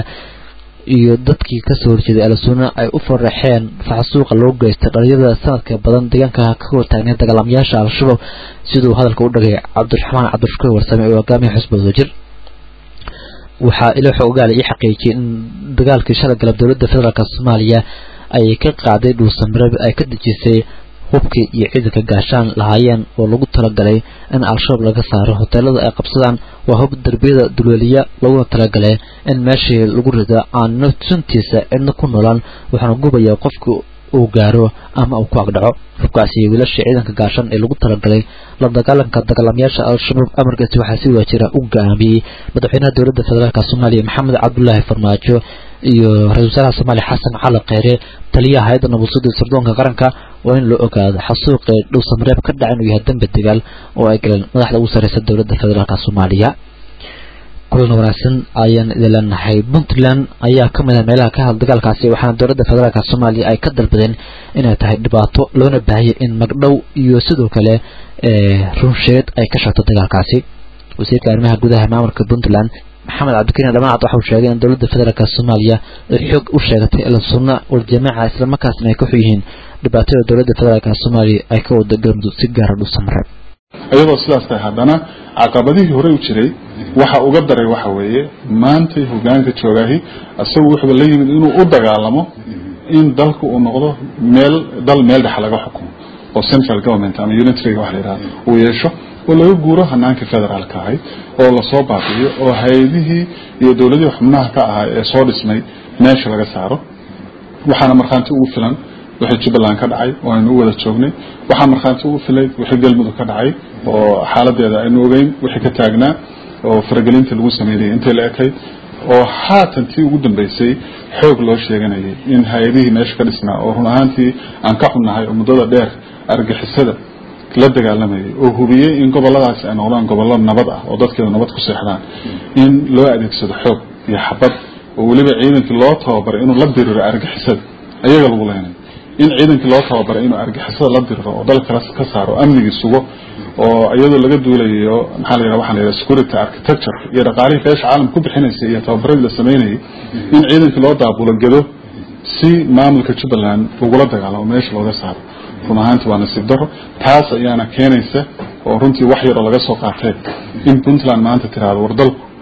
iyo dadkii ka soo horjeeday al-sunna ay u faraxeen faxsuuqa loo geystay dhalinyarada sanadka badan deegaanka ka hortaagnay dagaalamayaasha al-shabaab sidoo hadalka u dhagay Cabdiraxmaan Cabdishakuur Warsame oo hogaamiyaha xisbiga Wadajir waxa ila xoogaal ay xaqiijiyeen in dagaalkii shalay galab dawladda federaalka Soomaaliya ay ka qaaday dhuusamareeb ay ka dejisay hubkii iyo ciidanka gaashaan lahaayeen oo lagu talagalay in al-shabaab laga saaro hoteelada ay qabsadaan waa hub darbiyada dulwaliya lagu talagalay in meeshii lagu rido aan naftiisa cidna ku noolaan waxaana gubaya qofka uu gaaro ama uu ku agdhaco hubkaasi wiilasha ciidanka gaashaan ee lagu talagalay la dagaalanka dagaalamayaasha al-shabaab amarkaasi waxaa si wadajir u go'aamiyay madaxweynaha dawladda federaalka Soomaaliya Maxamed Cabdullaahi Farmaajo iyo ra'iisul wasaaraha Soomaaliya Xasan Cali Kheyre taliyaha hay'adda nabadgelyada ee sirdoonka qaranka waa in loo ogaado xasuuqa dhuusamareeb ka dhacay inuu yahay dambi dagaal oo ay galeen madaxda ugu sareysa dawladda federaalka Soomaaliya kulan wanaagsan ayaan idilanahay Puntland ayaa ka mid ah meelaha ka hadal dagaalkaasi waxaana dawladda federaalka Soomaaliya ay ka dalbadeen inay tahay dhibaato loona baahiyo in magdhow iyo sidoo kale runsheed ay ka shaqto dagaalkaasi wasiirka arrimaha gudaha maamulka Puntland Maxamed Cabdikariin Dhamaad waxa uu sheegay in dawladda federaalka Soomaaliya ay xog u sheegatay al-sunna wal jamaaca isla markaasna ay ka xuyeen dhibaatada dawladda federaalka Soomaaliya ay ka wada Galmudug si gaar ah dhuusamareeb ayadoo sidaas tahay haddana caqabadihii hore u jiray waxa uga daray waxa weeye maanta hoggaanka joogahi asagu wuxuu la yimid inuu u dagaalamo in dalku uu noqdo meel dhex laga xukumo oo central government ama unitary wax la yiraahdo uu yeesho oo laga guuro hanaanka federaalka ahay oo la soo baabiyo oo hay'adihii iyo dawladihii xubnaha ka ahaa ee soo dhismay meesha laga saaro waxaana markaanti ugu filan wixii Jubbaland ka dhacay oo aynu wada joognay waxa markaanti ugu filay wixii Galmudug ka dhacay oo xaaladeeda aynu ogeyn wixii ka taagnaa oo faragelinta lagu sameeyay inta la ekay oo haatan tii ugu dambeysay xoog loo sheeganayay in hay'adihii meesha ka dhisnaa oo run ahaantii aan ka xunnahay oo muddada dheer argixisada la dagaalamayay oo hubiyay in goboladaas ay noqdaan gobollo nabad ah oo dadkeedu nabad ku seexdaan in loo adeegsado xoog iyo xabad oo waliba ciidankii loo tababaray inuu la diriro argixisada ayaga lagu leenay in ciidankii loo tababaray inuu argixisada la diriro oo dalka ka saaro amnigii sugo oo iyadoo laga duulayo maxaa la yiraahdaa waxaan leeyahay security architecture iyo dhaqaalihii beesha caalamka ku bixinaysay iyo tababaradii la sameynayay in ciidankii loo daabulo gedo si maamulka Jubbaland ugula dagaalamo meesha looga saaro run ahaantii waa nasiib darro taas ayaana keenaysa oo runtii wax yar oo laga soo qaatay in Puntland maanta tiraado war dalku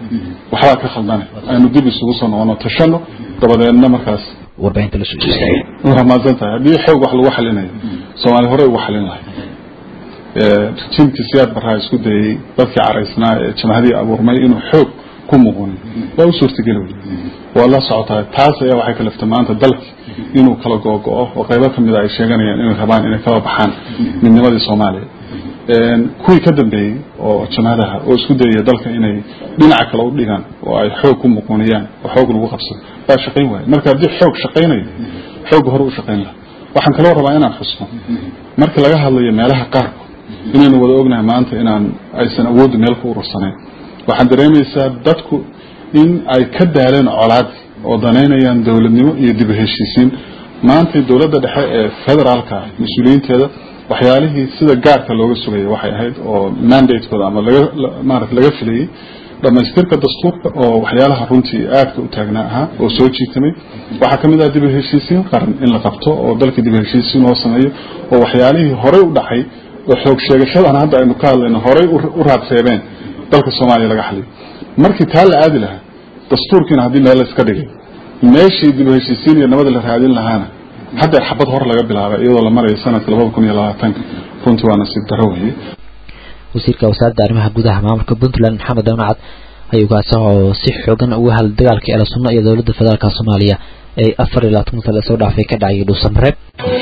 waxbaa ka khaldane aynu dib isugu soo noqono tashano dabadeedna markaas warbaahinta la soo istaagay waa maasantahay haddii xoog wax lagu xalinayo soomaali hore ugu xalin lahay rejimkii siyaad barraa isku dayay dadkii caraysnaa ee jamhadii abuurmay inuu xoog ku muquni waa u suurtageli wey waa la socotaa taas ayaa waxay kaliftay maanta dalki inuu kala googo-o oo qaybo kamida ay sheeganayaan inay rabaan inay kala baxaan midnimadii soomaaliya kuwii ka dambeeyey oo jamhadaha oo isku dayaya dalka inay dhinaca kale u dhigaan oo ay xoog ku muquniyaan oo xoog lagu qabsado baa shaqayn waaya marka haddii xoog shaqaynayo xoog hore u shaqayn laha waxaan kaloo rabaa inaan xusno marka laga hadlayo meelaha qaarku inaynu wada ognahay maanta inaan aysan awooddu meel ku urursanayn waxaan dareemaysaa dadku in ay ka daaleen colaadi oo danaynayaan dowladnimo iyo dib u heshiisiin maanta dowladda dhexe ee federaalka mas-uuliyiinteeda waxyaalihii sida gaarka looga sugayay waxay ahayd oo mandatekooda ama laga filayay dhamaystirka dastuurka oo waxyaalaha runtii aadka u taagnaa ahaa oo soo jiitamay waxaa ka mid ah dib u heshiisiin qaran in la qabto oo dalka dib u heshiisiin loo sameeyo oo waxyaalihii horey u dhacay oo xoog sheegashadan hadda aynu ka hadlayno horey u raadseebeen dalka soomaaliya laga xaliyo markii taa la aadi lahaa dastuurkiina haddii meel la iska dhigay meeshii dib u heshiisiin iyo nabada la raadin lahaana hadda xabad hor laga bilaabay iyadoo la marayo sanadka 2020 runtii waa nasiib darro weeye wasiirka wasaaradda arrimaha gudaha maamulka Puntland Maxamed Dawnacad ayuu kaasoo si xoogan uga hadlay dagaalka ee sunna iyo dawladda federaalka Soomaaliya ay 24 sano soo dhaafay ka dhacay Dhuusamareeb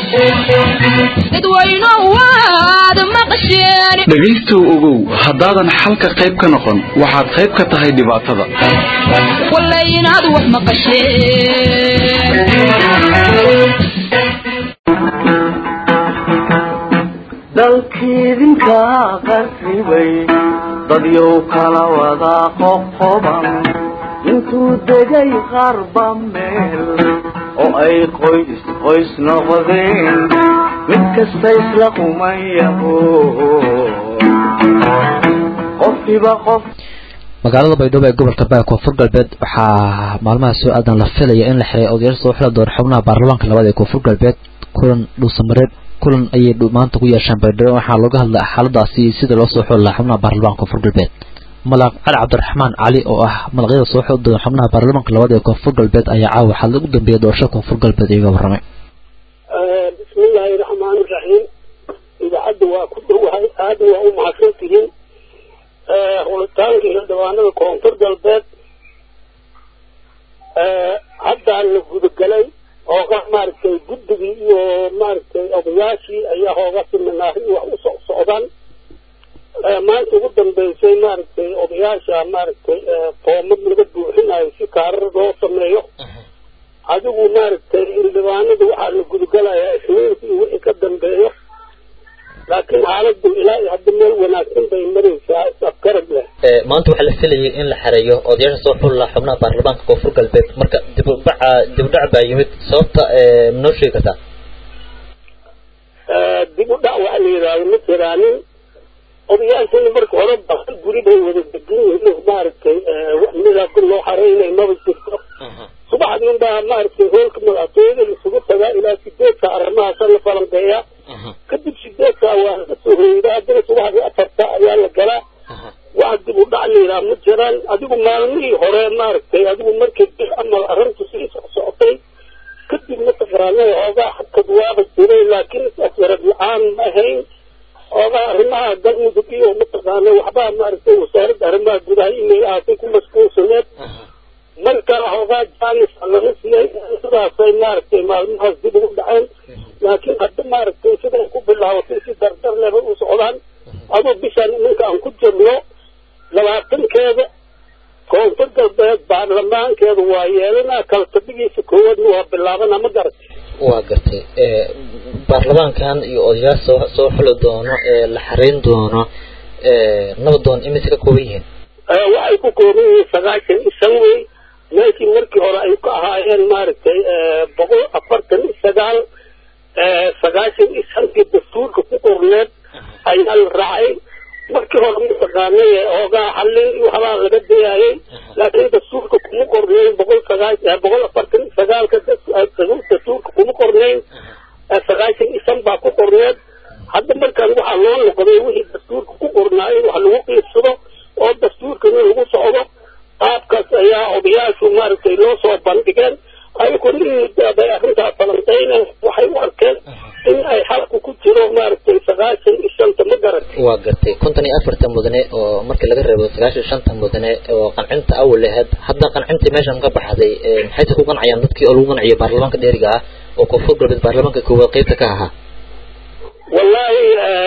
dhageysto ogow haddaadan xalka qayb ka noqon waxaad qayb ka tahay dhibaatada walaynaad wax maqasheen dalkiidinka qarribay dadyow kala wada qoqoban intuu degay qarba meel oo ay qoys noqdeen mid kasta isla qumayaho qofkiiba qof magaalada Baydhabo ee gobolka Baay Koonfur Galbeed waxaa maalmaha soo aadan la filayo in la xiray odayaasha soo xula door xubnaha baarlamaanka labaad ee Koonfur Galbeed kulan Dhuusamareeb kulan ay maanta ku yeeshaan Baydhabo waxaa laga hadlay xaaladaasi sida loo soo xulay xubnaha baarlamaanka Koonfur Galbeed Malaq Ali Cabdiraxmaan Ali oo ah malaqyada soo xulay xubnaha baarlamaanka labaad ee Koonfur Galbeed ayaa caawa xal ugu dambeeyay doorashada Koonfur Galbeed iyaga warramay bismillaahi raxmaani raxiim idaacadda waa ku dhowahay aad waa u mahadsantihiin hulitaankii xildhibaanada Koonfur Galbeed hadda la gudagalay oo ka maartay guddigii iyo maartay odayaashii ayaa hooga siminaari wax u socdaan maanta ugu dambeysay maartay odayaasha maartay foomad laga buuxinayo si kaarar loo sameeyo adigu maartay xildhibaanada waxaa la gudagalayaa isniintii wixii ka dambeeyo laakiin xaaladdu ilaa hadda meel wanaagsan bay maraysaa afkarad leh maanta waxaa la filayay in la xareeyo odayaasha soo xulay xubnaha baarlamaanka Koonfur Galbeed marka dib u dhac baa yimid sababta noo sheegi kartaa dib u dhac waxa la yiraahdo ma jiraanin odayaashani marka hore baqal guri bay wada degan yihiin maartay wax midaas loo xareeyay ma jirto subaxdii baa maartay hoolka madaxtooyada isugu tagaa ilaa 8 saac arrimahaas la falanqeeya kadib 8 saac waa la soo hoydaa hadana subaxdii 4 saac ayaa la galaa wax dib u dhac leeyahay ma jiraan adigu maalmihii hore maartay adigu markii dib amal arrintu sii socotay kadib ma taqraanay hooga xadka duwaaba jiray laakiin asarad la'aan ma ahayn hooga arrimaha galmudug iyo ma taqaanay waxba maartay wasaaradda arrimaha gudaha inay ahaatay ku mashquulsaneed marka hooga jaanis laga siiyay sidaasay maartay maalmahaas dib ugu dhaceen laakiin hadda maartay siday ku bilaabatay si dardar leh u socdaan adoo bishan ninka aan ku jirno 20keeda Koonfur Galbeed baarlamaankeedu waa yeelanaa kala tabigiisa koowaadna waa bilaabana ma garatay waa gartay baarlamaankan iyo odayaasha soo xuli doono la xareyn doono nabadoon imise ka kooban yihiin waxay ku kooban yihiin 95 wey meeshii markii hore ay ka ahaayeen maaragtay 149 95 dastuurka ku qorneed ayaa la raacay markii hore ma taqaanay hoogaa xallin iyo waxbaa laga dayayay laakiin dastuurka kuma qorneyn 149 dastuurka kuma qorneyn 95 baa ku qorneed hadda markaan waxaa loo noqday wixii dastuurka ku qornaayay wax lagu qiibsado oo dastuurkana lagu socdo noo soo bandhigeen ayagoo nin muddaabay arrintaas falanqeyna waxay u arkeen in ay xalku ku jiro maaragtay 95 ma garan waa gartay 54 mudane oo markii laga reebo 95 mudane oo qancinta awal lahayd hadda qancintii meeshan ka baxday maxay ku qancayaan dadkii oo lagu qanciyo baarlamaanka dheeriga ah oo koonfur galbeed baarlamaanka koowaad qaybta ka ahaa wallahi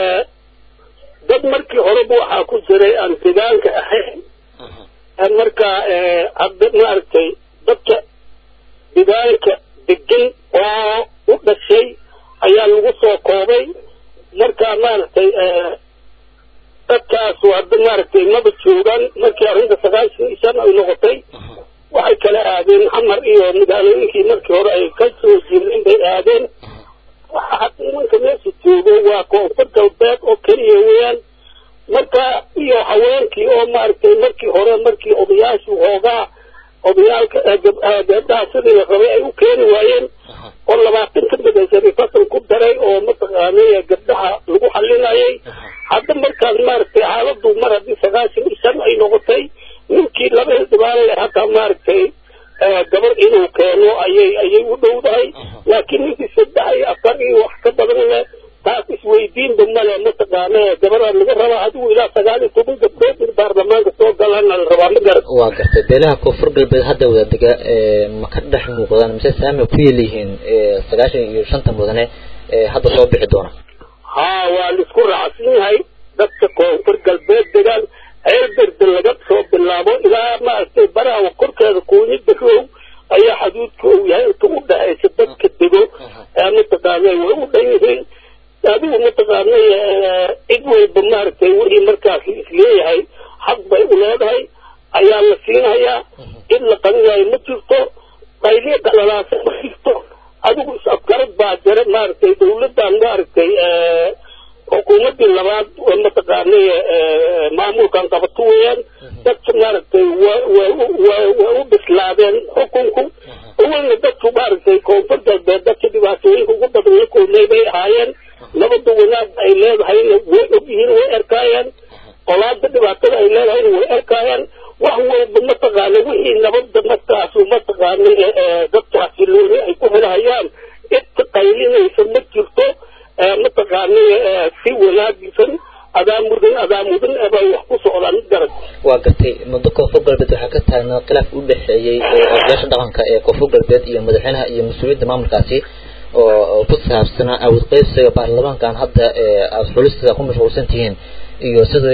dad markii hore waxaa ku jiray aan deegaanka ahayn marka hadda maaragtay dadka deegaanka degan oo u dhashay ayaa lagu soo koobay marka maaragtay dadkaas hadda maaragtay maba joogaan markii arrinta 95 ay noqotay waxay kala aadeen xamar iyo magaalooyinkii markii hore ay ka soo jireen bay aadeen waxa nimanka meesha joogo waa koonfur galbeed oo keliya weeyaan marka iyo haweenkii oo maaragtay markii hore markii odayaashu hoogaa odayaalka gabdhaha sidii la rabay ay u keeni waayeen oo 20 ka midaysan fasal ku daray oo mataqaanay gabdhaha lagu xalinayay hadda markaas maaragtay xaaladdu mar haddii 95 ay noqotay ninkii laba dibaalay hataa maaragtay gabar inuu keeno ayay u dhowdahay laakiin ninkii 3 iyo 4 iyo wax ka badan leh taas isweydiin male mataqaanay gabadha laga raba adigu ilaa 19 gabdhood baarlamaanka soo galaan la rabaa ma garan waa gartay beelaha koonfur galbeed hadda wadadiga ma ka dhex muuqdaan mise saami ku yeelihiin 95 mudane hadda soo bixi doona waa la isku raacsan yahay dadka koonfur galbeed degaan heerberda laga soo bilaabo ilaa maaragtay baraha korkeeda kuunida row ayaa xaduudka uu yahay inta u dhaxaysa dadka dego mataqaanay way u dhan yihiin adigu mataqaanay cid walba maaragtay wixii markaas isleeyahay xaq bay u leedahay ayaa la siinayaa cid la qaninayo ma jirto qayliya galalaasa ma jirto adigu is-afgarad baa jira maaragtay dawladdan maaragtay xukuumaddii labaad mataqaanay maamulkan qabato weeyaan dadka maaragtay waa u bislaadeen xukunku awalna dadku maaragtay koonfur galbeed dadka dhibaatooyinka ugu badan la kulmay bay ahaayeen nabadda wanaag ay leedahayna way ogyihiin way erkaayaan qolaada dhibaatada ay leedahayna way erkaayaan wax walba mataqaana wixii nabadda markaasu mataqaanay dadka xasilooni ay ku helahayaan cid qaylinaysa ma jirto mataqaanay si wanaagisan adaamudan abay wax ku socdaan garad waa gartay muddo koonfur galbeed waxaa ka taagnaa khilaaf u dhexeeyey odayaasha dhaqanka ee koonfur galbeed iyo madaxweynaha iyo mas-uuliyadda maamulkaasi oo ku saabsanaa awood qaybsiga baarlamaankan hadda aad xulistiisa ku mashquulsan tihiin iyo sida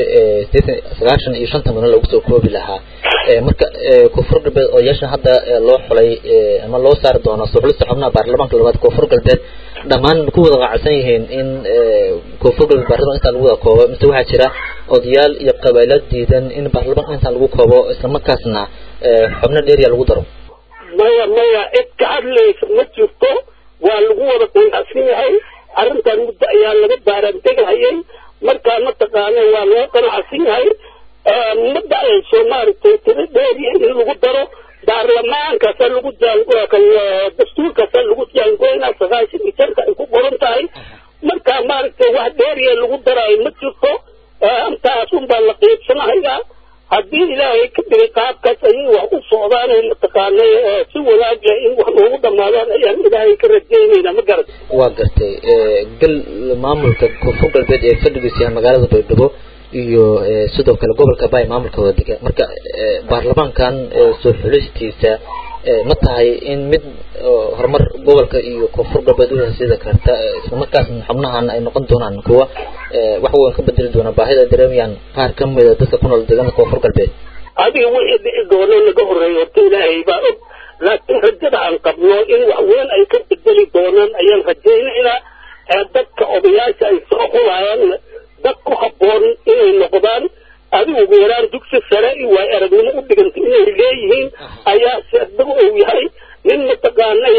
95 mudane lagu soo koobi lahaa marka koonfur galbeed odayaashan hadda loo xulay ama loo saari doono soo xulista xubnaha baarlamaanka labaad koonfur galbeed dhammaan ku wada raacsan yihiin in koonfur galbeed baarlamaanka inta lagu wada koobo mise waxaa jira odayaal iyo qabaa'ilad diidan in baarlamaanka inta lagu koobo isla markaasna xubno dheeriya lagu daro maya cid ka hadlaysa ma jirto waa lagu wada qanacsan yahay arrintan muddo ayaa laga baaraandegahayay markaa mataqaana waa loo qanacsan yahay ma dhacayso maaragtay tiro dheeriya in lagu daro baarlamaankaasa lagu dastuurkaasa lagu jaangoynaa 95 ay ku qoran tahay markaa maaragtay wax dheeriya lagu daraayo ma jirto intaas unbaa la qiibsanahayaa haddii ilaahay ka dhigay qaabkaas ayay wax u socdaan mataqaanay si wanaag leh in wax loogu dhamaadaan ayaan ilaahay ka rajaynaynaa ma garan waa gartay gal maamulka koonfur galbeed ee fadhigiisa magaalada baydhabo iyo sidoo kale gobolka Bay maamulka wadadiga marka baarlamaankan soo xulistiisa ma tahay in mid horumar gobolka iyo koonfur galbeed u hesida karta isla markaasna xubnahan ay noqon doonaan kuwa wax weyn ka bedeli doona baahida dareemayaan qaar ka mid ah dadka ku nool deegaanka koonfur galbeed adiga wixii dhici doona laga horeeyo ilaahay baa og laakiin rajada aan qabno in wax weyn ay ka bedeli doonaan ayaan rajaynaynaa dadka odayaasha ay soo xulayaan dad ku habboon inay noqdaan adigu ugu yaraan dugsi sare waa aragnimo u dhigantay inay leeyihiin ayaa sheegdagu uu yahay nin mataqaanay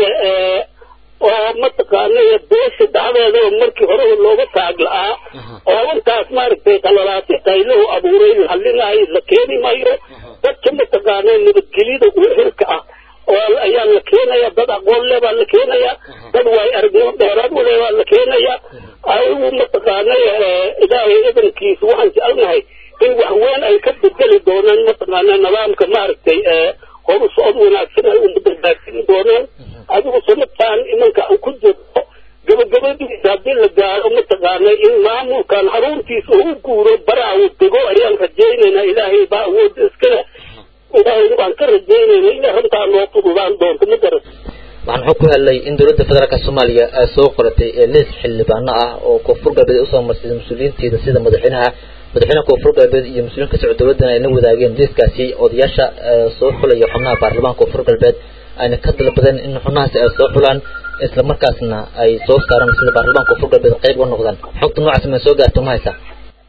oo mataqaanay beesha dhacdeeda markii hore looga taag la'aa oo intaas maaragtay qalalaasi qayluhu abuuray halinaay la keeni maayo dadka mataqaanay nabadgelyada ugu xilka ah oo ayaa la keenaya dad aqoon leh baa la keenaya dad waay aragnimo dheeraad u leh baa la keenaya ayagu mataqaanay ilaahay idankiisa waxaan jecelnahay in wax weyn ay ka bedeli doonaan mataqaanay nidaamka maaragtay horu socod wanaagsan ay ummadda gaarsiin doonaan adigu sanadkan imanka aan ku jirto gabagabadiisa haddii la gaaro mataqaanay in maamulkan xaruntiisa uu guuro baraa uu dego ayaan rajaynaynaa ilaahay baa awoodda iskale ilaahay waan ka rajaynaynaa in arrintaa noo fududaan doonto ma garan waxaan xog ku helay in dowladda federaalka Soomaaliya ay soo qoratay liis xildhibaano ah oo koonfur galbeed u soo marsay mas'uuliyiinteeda sida madaxweynaha koonfur galbeed iyo mas'uuliyiin ka socda dowladda ay la wadaageen liiskaasi odayaasha soo xulaya xubnaha baarlamaanka koonfur galbeed ayna ka dalbadeen in xubnahaasi ay soo xulaan isla markaasna ay soo saaraan sida baarlamaanka koonfur galbeed qayb u noqdaan xogta noocaas ma soo gaarto ma haysa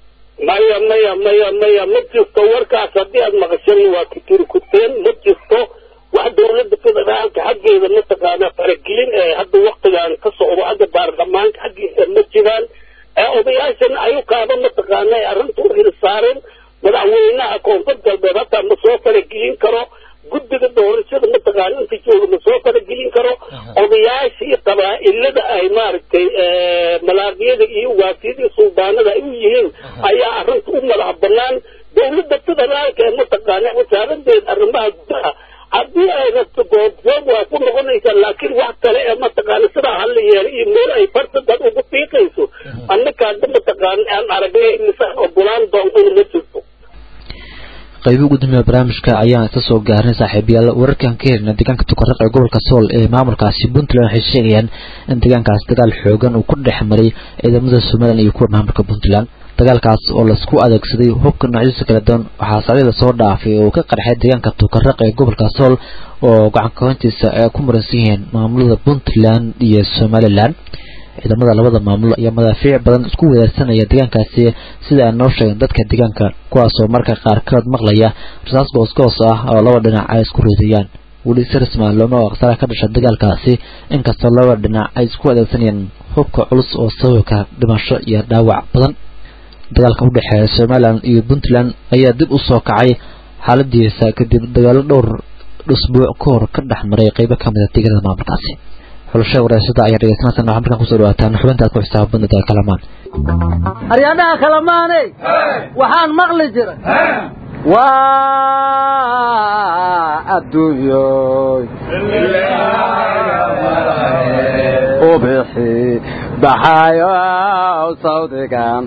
maya ma jirto warkaas haddii aad maqashay waa kutirkuteen ma jirto wax dowladda federaalka xaggeeda mataqaana faragelin ee hadda waqtigan ka socdo hadda baarlamaanka xaggiisa ma jiraan odayaashan ayukaaba mataqaana arrinta u xilsaaran madaxweynaha koonfur galbeed hataa ma soo faragelin karo guddiga doorashada mataqaana inta jooga ma soo faragelin karo odayaashii qabaa'ilada ay maaragtay malaaqiyada iyo waasiyada suldaanada ay u yihiin ayaa arrinta u madax banaan dowladda federaalka ee mataqaana wasaaradeeda arrimaha gudaha haddii ay rabto goobjoob waa ku noqonaysaa laakiin wax kale ee mataqaana sidaa hala yeelay iyo meel ay farta dad ugu fiiqayso annaka hadda mataqaana aan aragnay misaan ogolaan doonto ma jirto qaybo gudoomiyaha barnaamijka ayaan isa soo gaarnay saaxiibayaal wararkan ka helna deegaanka Tukaraq ee gobolka Sool ee maamulkaasi Puntland waxay sheegayaan in deegaankaas dagaal xoogan uu ku dhex maray ciidamada Soomaaliya iyo kuwa maamulka Puntland dagaalkaas oo la isku adeegsaday hubka noocyadiisa kala duwan waxaa saareeyay soo dhaafay oo ka qarxay deegaanka Tukaraq ee gobolka Sool oo gacan ka hantiisa ay ku muransan yihiin maamulada Puntland iyo Somaliland ciidamada labada maamul ayaa madaafiic badan isku wadaagsanaya deegaankaasi sida ay noo sheegeen dadka deegaanka kuwaas oo marka qaarkood maqlaya rasaas goos ah oo laba dhinac ay isku ridayaan wali sarsma looma waqtiga ka dhashay dagaalkaasi inkastoo laba dhinac ay isku wadaagsanayeen hubka culus oo sababka dhimasho iyo dhaawac badan dagaalka u dhaxeeya Somaliland iyo Puntland ayaa dib u soo kacay xaaladiisa kadib dagaalo dhowr usbuuc ka hor ka dhex maray qaybo ka mid ah deegaanada maamulkaasi xulasha waraysiga ayaa dhageysanaysan waxa markaan ku soo dhawaataan xubinta ku xisaabtan dadka kalamaan aryaadaha kalamaanay waxaan maqli jiray waa adduunyo ubixi baxayo sawdigan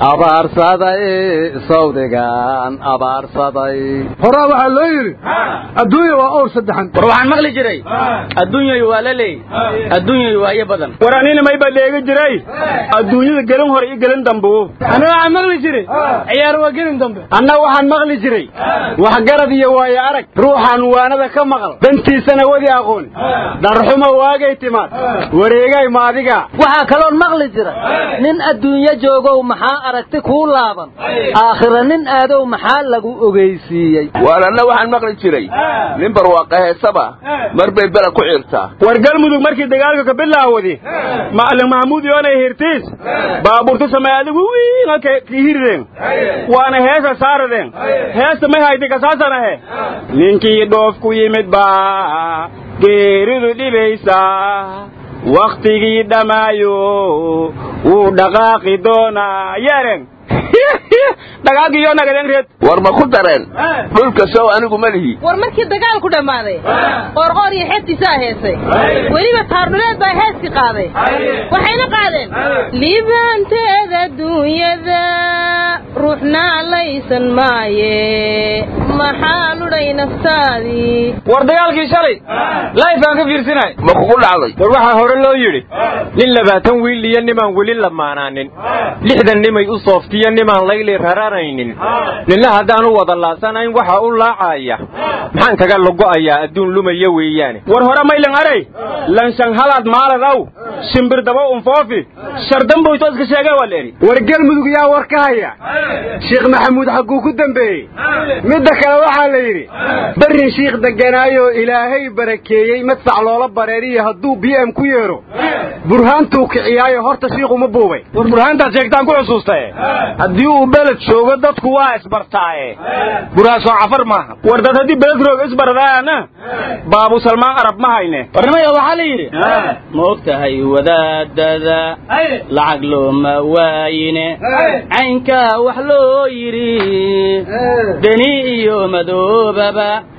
abaarsaday horaa waxaa loo yidhi adduunya waa owr saddexan war waxaan maqli jiray adduunyay waa la leey adduunyay waa iyo badan war anina mayba dheegi jiray adduunyada gelin hore iyo gelin dambe ana waxaan maqli jiray ciyaar waa gelin dambe anna waxaan maqli jiray wax garad iyo waayo arag ruuxan waanada ka maqal dantiisana wadi aqoon darxuma waagay timaad wareegay maadiga waxa kaloon maqli jiray nin adduunyo joogo maxaa aragti ku laaban aakhira nin aadow maxaa lagu ogeysiiyay waana waxaan maqli jiray nin barwaaqo heesaba marbay bala ku xirtaa war galmudug markii dagaalka ka bilaawday macallin mahmuud yoonay hirtiis baabuurta sameeyay wiina ka hireen waana heesa saaradeen heesa ma haydi ka saasanahe ninkii dhoof ku yimid baa geeridu dhibaysa waqtigii dhamaayo uu dhaqaaqi doonaa yeeren dhaqaaqiyo nagadeen reed war ma ku dareen dhulka soo anigu ma lihi war markii dagaalku dhamaaday qorqor iyo xeebtiisa heesay waliba taarduleed baa heeski qaaday waxayna qaadeen liibaanteeda duunyada ruuxna laysan maaye maxaa ludhay naftaadii war dagaalkii shalay live aan ka fiirsanay ma kugu dhacday war waxaa hore loo yidhi nin 20 wiil iyo nimaan weli lamaanaanin 60 nimay u sooftiyo nimaan layli rararaynin nina haddaan u wada laasanayn waxa u laacaya maxaan kaga lugo'ayaa adduun lumaya weeyaane war hore maylan aray lanshan halaad maaladaw shimbir daba foofi shardan buu iska sheegay waleeri war galmudug yaa war ka haya sheekh maxamuud xaquu ku dambeeyay midda kale waxa la yiri bari sheekh deganaayo ilaahay barakeeyay madfac loola bareeriyo hadduu BM ku yeero burhaantu kiciyaayo horta sheekhu ma buubay war burhaanta sheegtaan ku xusuustay haddii uu beled joogo dadku waa isbartaaye buraaso cafar maaha war dad haddii beled roog isbardaana baabu salmaan arab ma hayne warnimaya waxaa la yidhi ma ogtahay wadaadada lacag looma waayine caynka wax loo yidhi deni iyo madoobaba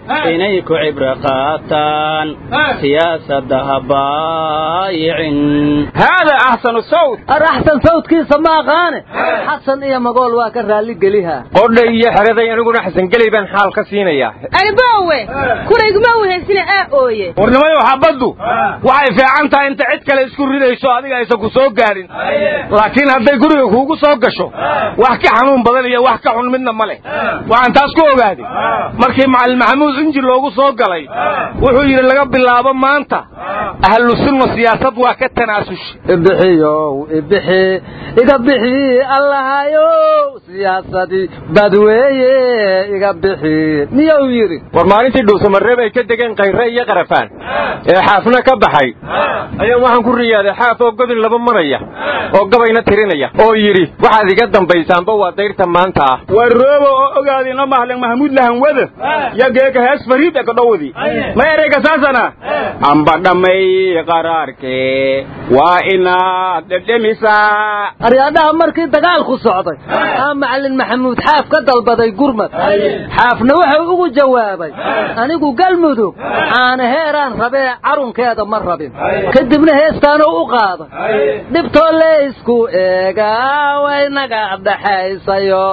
inay ku cibro qaataan siyaasadda baayicin hada ahsanu sawt ahsan sawtkiisa ma aqaane xasan iyo magool waa ka raali geliha qodhay iyo xaraday aniguna xasan galay baan xaal ka siinaya ay boowe kureyguma weheysina ooye warnimayo xabadu waxay fiican tahay inta cid kale isku ridayso adiga aysan ku soo gaarin laakiin hadday guriga kuugu soo gasho wax ka xanuun badan iyo wax ka xun midna ma leh waxaan taas ku ogaaday markii macallin maxamuud inji loogu soo galay wuxuu yiri laga bilaabo maanta ahlu sunna siyaasad waa ka tanaasush ibixiyo ibixi iga bixi allahayo siyaasadi badweeye iga bixi miyuu yiri war maalintii dhuusamareeb ay ka degeen qayre iyo qarafaan ee xaafna ka baxay ayaa waxaan ku riyaaday xaaf oo godin laba maraya oo gabayna tirinaya oo yiri waxaad iga dambaysaanba waa dayrta maanta war roobo oo ogaadina mahlan mahmuud lahan wada yageeka hees fariid ka dhawdi ma ereyga saasana amba dhamay qaraarke waa inaad dhedhemisa aryaadaha markii dagaalku socday macallin maxamuud xaaf ka dalbaday gurmad xaafna wuxuu ugu jawaabay anigu galmudug aan heeraan rabee carunkeeda ma rabin kadibna heestaanu u qaaday dhibtoo leysku eega way naga dhaxaysayo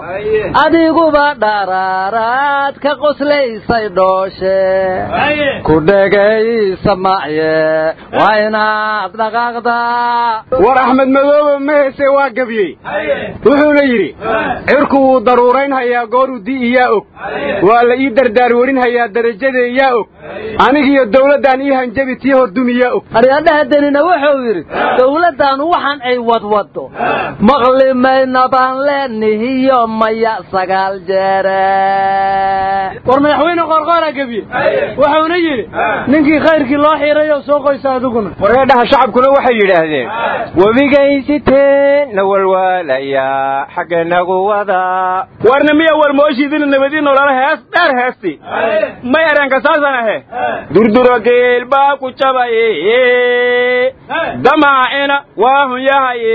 adiguba dharaaraad ka qoslaysay dhooshe ku dhegaysa macye waa inaad dhaqaaqdaa war axmed madoobe ma heese waa gabiyey wuxuuna yidhi cirku wuu daruuraynhayaa gooruu di'iyaa og waa la ii dardaar warinhayaa darajadeeyaa og anigiyo dawladdan ii hanjabi tii hordumiyaa og aryaadhaha denina wuxuu yidhi dawladdan waxaan ay wadwado maqli mayna baan leennihiyo maya 9 jeere war madaxweyne qorqoora gabiye wuxuuna yidhi ninkii khayrkii loo xiirayo soo qoysa adiguna wareedhaha shacabkuna waxay yidhaahdeen webigaysitee nawalwaalaya xagganagu wada warna miya war mooshiidina nabadiin nolola hees dheer heesti ma yareenka saasan ahe durduro geel baa ku jabaye damaacina waa hun yahaye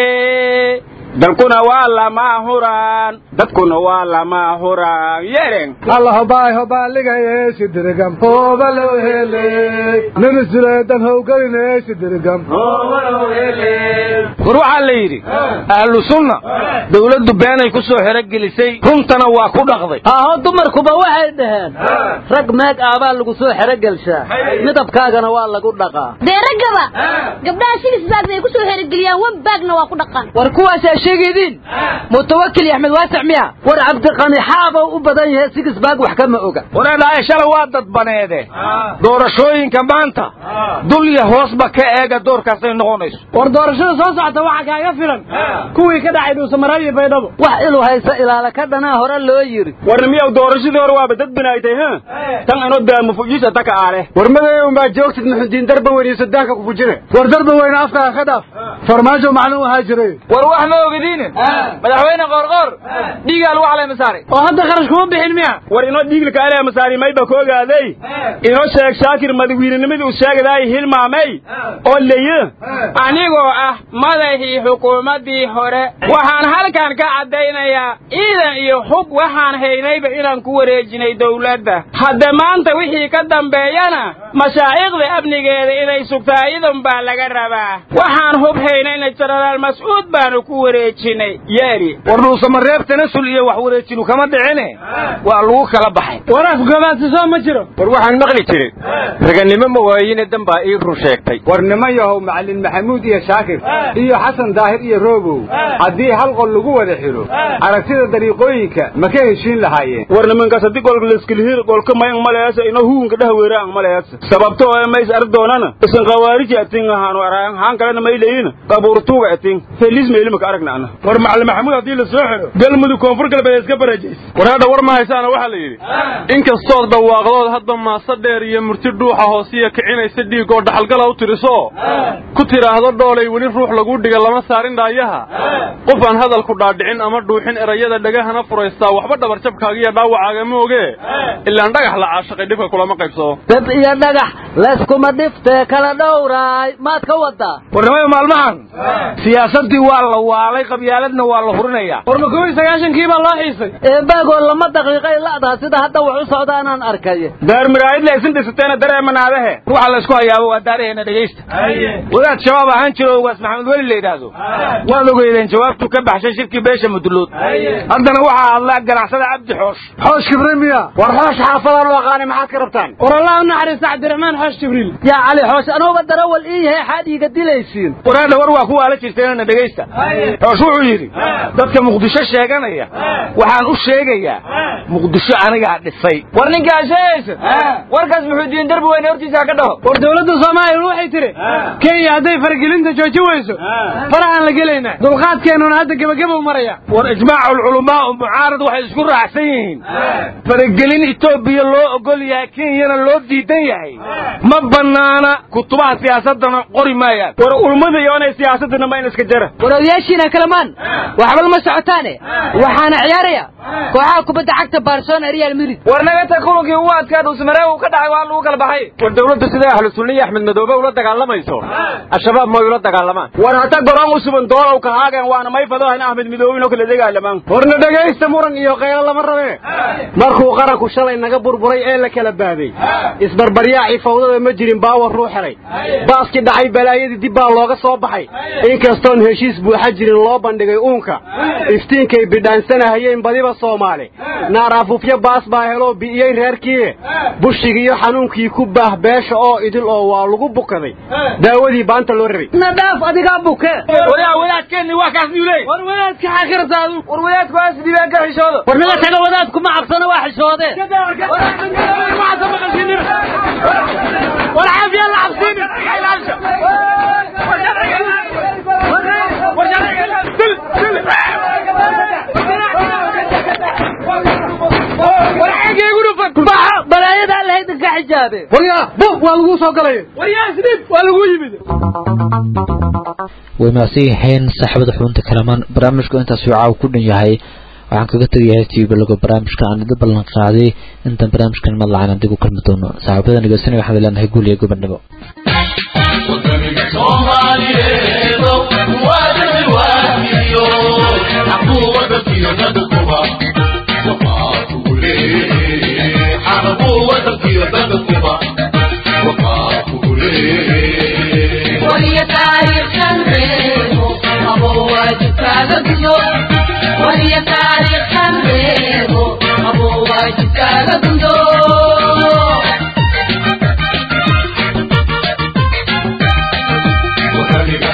dalkuna waa lama huraan dadkuna waa lama huraan yeeren allah hobaa ligaye sidirgam hooba loo hele ninisleedan howgaline sidirgam hooba loo hele war waxaa la yidhi ahlu sunna dawladdu beenay ku soo xerogelisay runtana waa ku dhaqday aho dumarkuba waxay dhaheen rag meeg aabaa lagu soo xerogelshaa midabkaagana waa lagu dhaqaa dee raggaba gabdhaha shilisbaagna ay ku soo xerogeliyaan wanbaagna waa ku dhaqaan war kuwaas sheegidin mutawakkil axmed waasic miya war abdi qani xaaba u badan yahay sigisbaag wax kama oga wareedahay shalay waa dad baneede doorashooyinka maanta dul iyo hoosba ka eega doorkaasay noqonayso war doorashada soo socota waxa kaaga filan kuwii ka dhacay dhuusamareeb iyo baydhabo wax ilu haysa ilaala ka dhanaa hore loo yiri war miyaw doorashadii hore waaba dad binaaytay ha tan ino daamo fujiisa taka aale war madaxweyne baa joogtid muxudiin darba weyn iyo sadaanka ku fujine war darba weyn afka ka dhaaf farmaajo macluum waxa jiray war wax ma ogidin madaxweyne qorqor dhiigal wax la masaari oo hadda kharash kuma bixin miya war ino dhiigla ka ale masaari mayba ku ogaaday ino sheeg shaakir madaxweynenimadu uu sheegay hilmaamay oo leeyo anigoo ah madaxii xukuumadii hore waxaan halkan ka cadeynayaa ciidan iyo xub waxaan haynayba inaan ku wareejinay dawladda hadda maanta wixii ka dambeeyana mashaa'iiqda amnigeeda inay sugtaayidan baa laga rabaa waxaan hub haynayna jenaraal mas'uud baanu ku wareejinay yeeri war dhuusamareeb tanasul iyo wax wareejinu kama dhicine waa lagu kala baxay waraaf gabaasiso ma jiro war waxaan maqli jiray raganimo ma waayine dambaa ii run sheegtay war niman yahow macallin maxamuud iyo shaakir iyo xasan daahir iyo roobow haddii hal qol lagu wada xiro aragtida dariiqooyinka ma ka heshiin lahaayeen war nimankaas haddii golka laskilihir golka mayan maleyaasa ino huunka dheh weeraan maleyaasa sababtoo ee mays arag doonana isan qawaariji atin ahaan waraan haan kalena may leeyina qabuurtuuga atin felis meelima ka aragna ana war macallin maxamuud haddii la soo xiro galmudug koonfur galbeed iska barajays war hadda war ma haysaana waxaa la yidhi inkastoo dhawaaqdood hadba maasa dheer iyo murti dhuuxa hoosiya kicinaysa dhiig oo dhaxalgala u tiriso ku tiraahdo dhoolay weli ruux lagu dhiga lama saarin dhaayaha qof aan hadalku dhaadhicin ama dhuuxin erayada dhagahana furaystaa waxba dhabarjabkaaga iyo dhaawacaaga ma oge ilaan dhagax la caashaqay dhibka kulama qaybsado dad iyo dhagax layskuma dhiftee kala dhowraay maad ka wadaa warnimada maalmahan siyaasadii waa la waalay xalay qabyaaladna waa la hurinayaa war ma 19 baa loo xiisay baagoo lama daqiiqay la'daa sida hadda wax u socdaanaan arkay daar miraayid la isin dhisateena dareemanaadahe waxa la isku hayaabo waa daareena dhageysta wadaad shabaab ahaan jiro ugaas maxamed weli leedaado waad ogeydeen jawaabtu ka baxshay shirkii beesha mudullood haddana waxaa hadlaa ganacsada cabdi xoosh kibrimiya war xoosh xaafadaan u aqaanay maxaad ka rabtaan war allah u naxariista cabdiraxmaan xoosh jibriil yaa cali xoosh anuuba darawal ii yahay xaadiga dilaysiin waraadha war waa ku waala jirteena dhageysta xoosh wuxuu yidhi dadka muqdisho sheeganaya waxaan u sheegayaa muqdisho anigaa dhisay war ninkaa sheegaysa warkaas muxuu diin darbi weyn hortiisa ka dhaho war dawladda Soomaaliya waxay tiri Kenya hadday fargelinta jooji weyso farahan la geleynaa dulqaadkeenuna hadda gabagaba maraya war ijmaacul culamaa mucaarad waxay isku raacsan yihiin fargelin Itoobiya loo ogol yahay Kenyana loo diidan yahay ma banaana kutubaha siyaasadana qori maayaan war ulmada iyo inay siyaasadana ma in iska jara warayaashiina kalamaan waxba ma socotaane waxaana ciyaaraya kooxaha kubadda cagta Barcelona Real Madrid war naga takunkii uu adkaado Soomaaliya uu ka dhacay waa lagu kala baxay war dawladda sida ahlu sunniya Axmed Madoobe ula dagaalamayso ashabaab ma ula dagaalamaan war hata go'aan u suban doolow ka haagan waana may fado in Axmed Madoobe inuu kala dagaalamaan warna dhageysta muran iyo qeyl lama rabe markuu qaranku shalay naga burburay ee la kala baaday isbarbaryaaci fawdada ma jirin baawar ruux xaray baaski dhacay balaayadii dib baa looga soo baxay inkastoo heshiis buuxa jirin loo bandhigay uunka iftiinkay bidhaansanahayeen badiba Soomaali naaraafufya baas baa helo biyay reerkii bushigi iyo xanuunkii ku baah beesha oo idil oo waa lagu bukaday daawadii baanta loo rabay nadaaf adiga buke walaadkeeni waa kaas yulay war walaadka xaqirtaadu war walaadku as dibaan ka xishoodo war naga taga wadaadku ma aqsana waa xishoode war caafiya la cabsin balaayada la hayda ka xijaabe wariya buf waa lagu soo galay wariya sidib waa lagu yimid way maasiixeen saxabada xubinta kalamaan barnaamijku intaas uu caaw ku dhan yahay waxaan kaga tagayaa tiibalogo barnaamijka aan idin ballan qaaday intaan barnaamijkan madlacaan dib u kulmi doono saxaabada nageysanaya waxaan leenahay guul iyo gobonimo وهي تاريخ شنبه أبو واجب كذا دنيا وهي تاريخ شنبه أبو واجب كذا دنيا وهي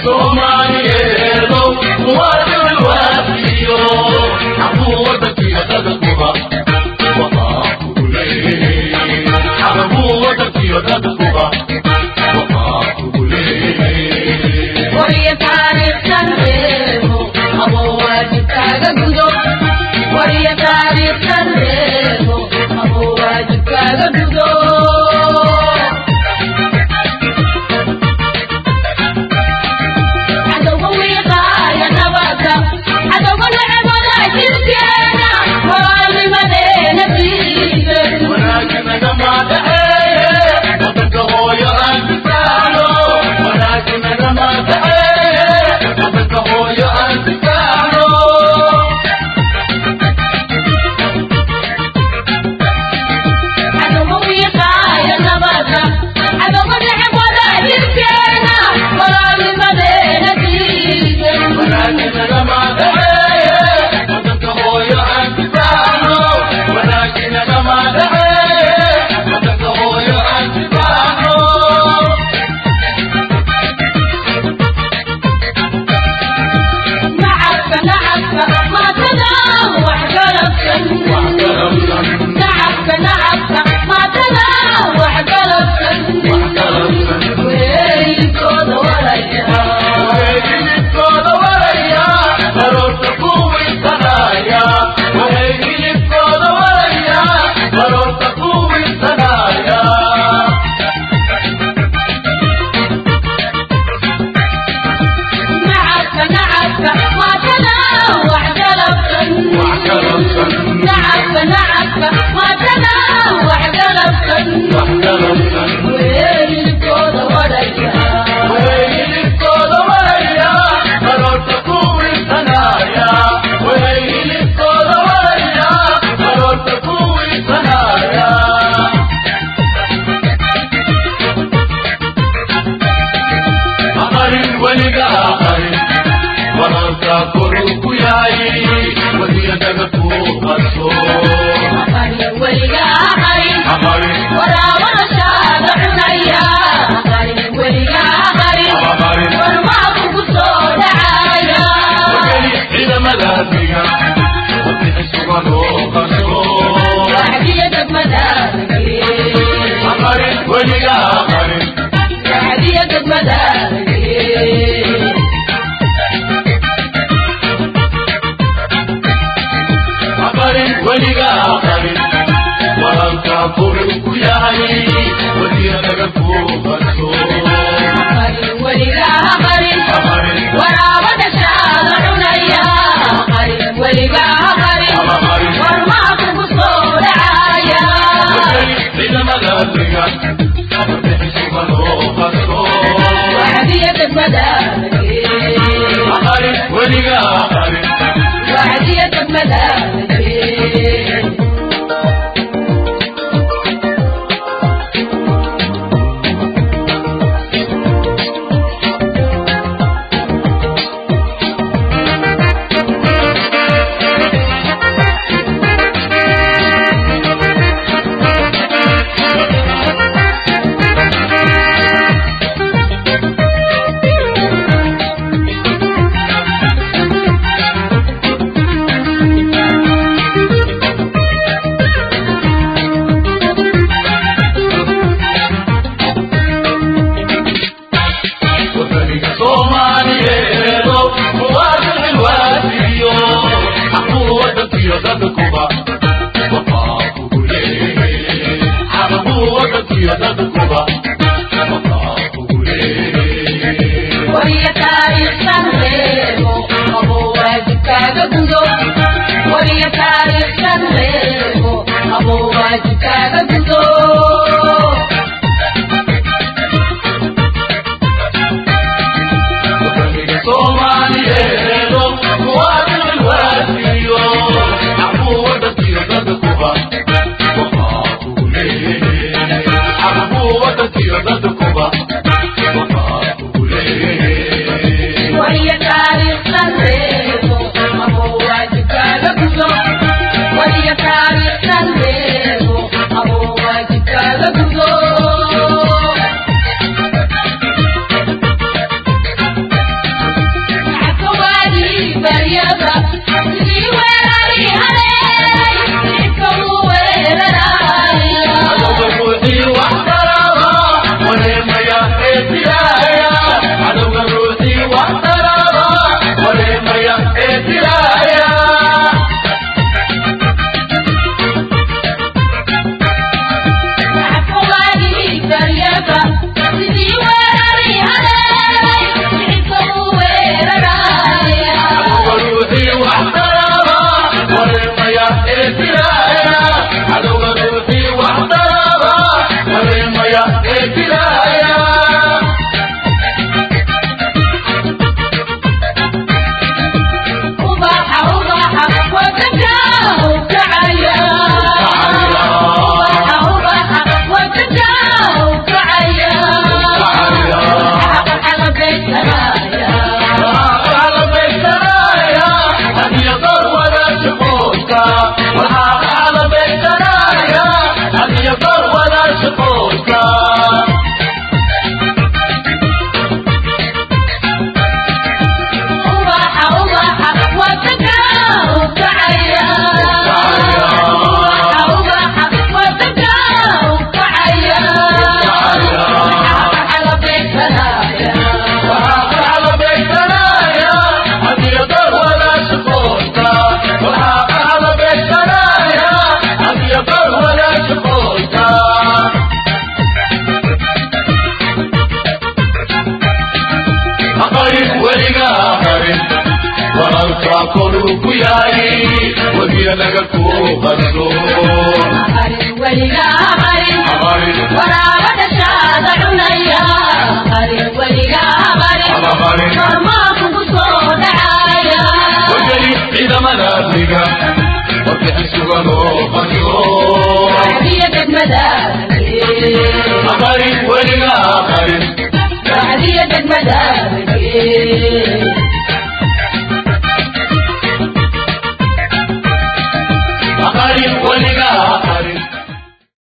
ولا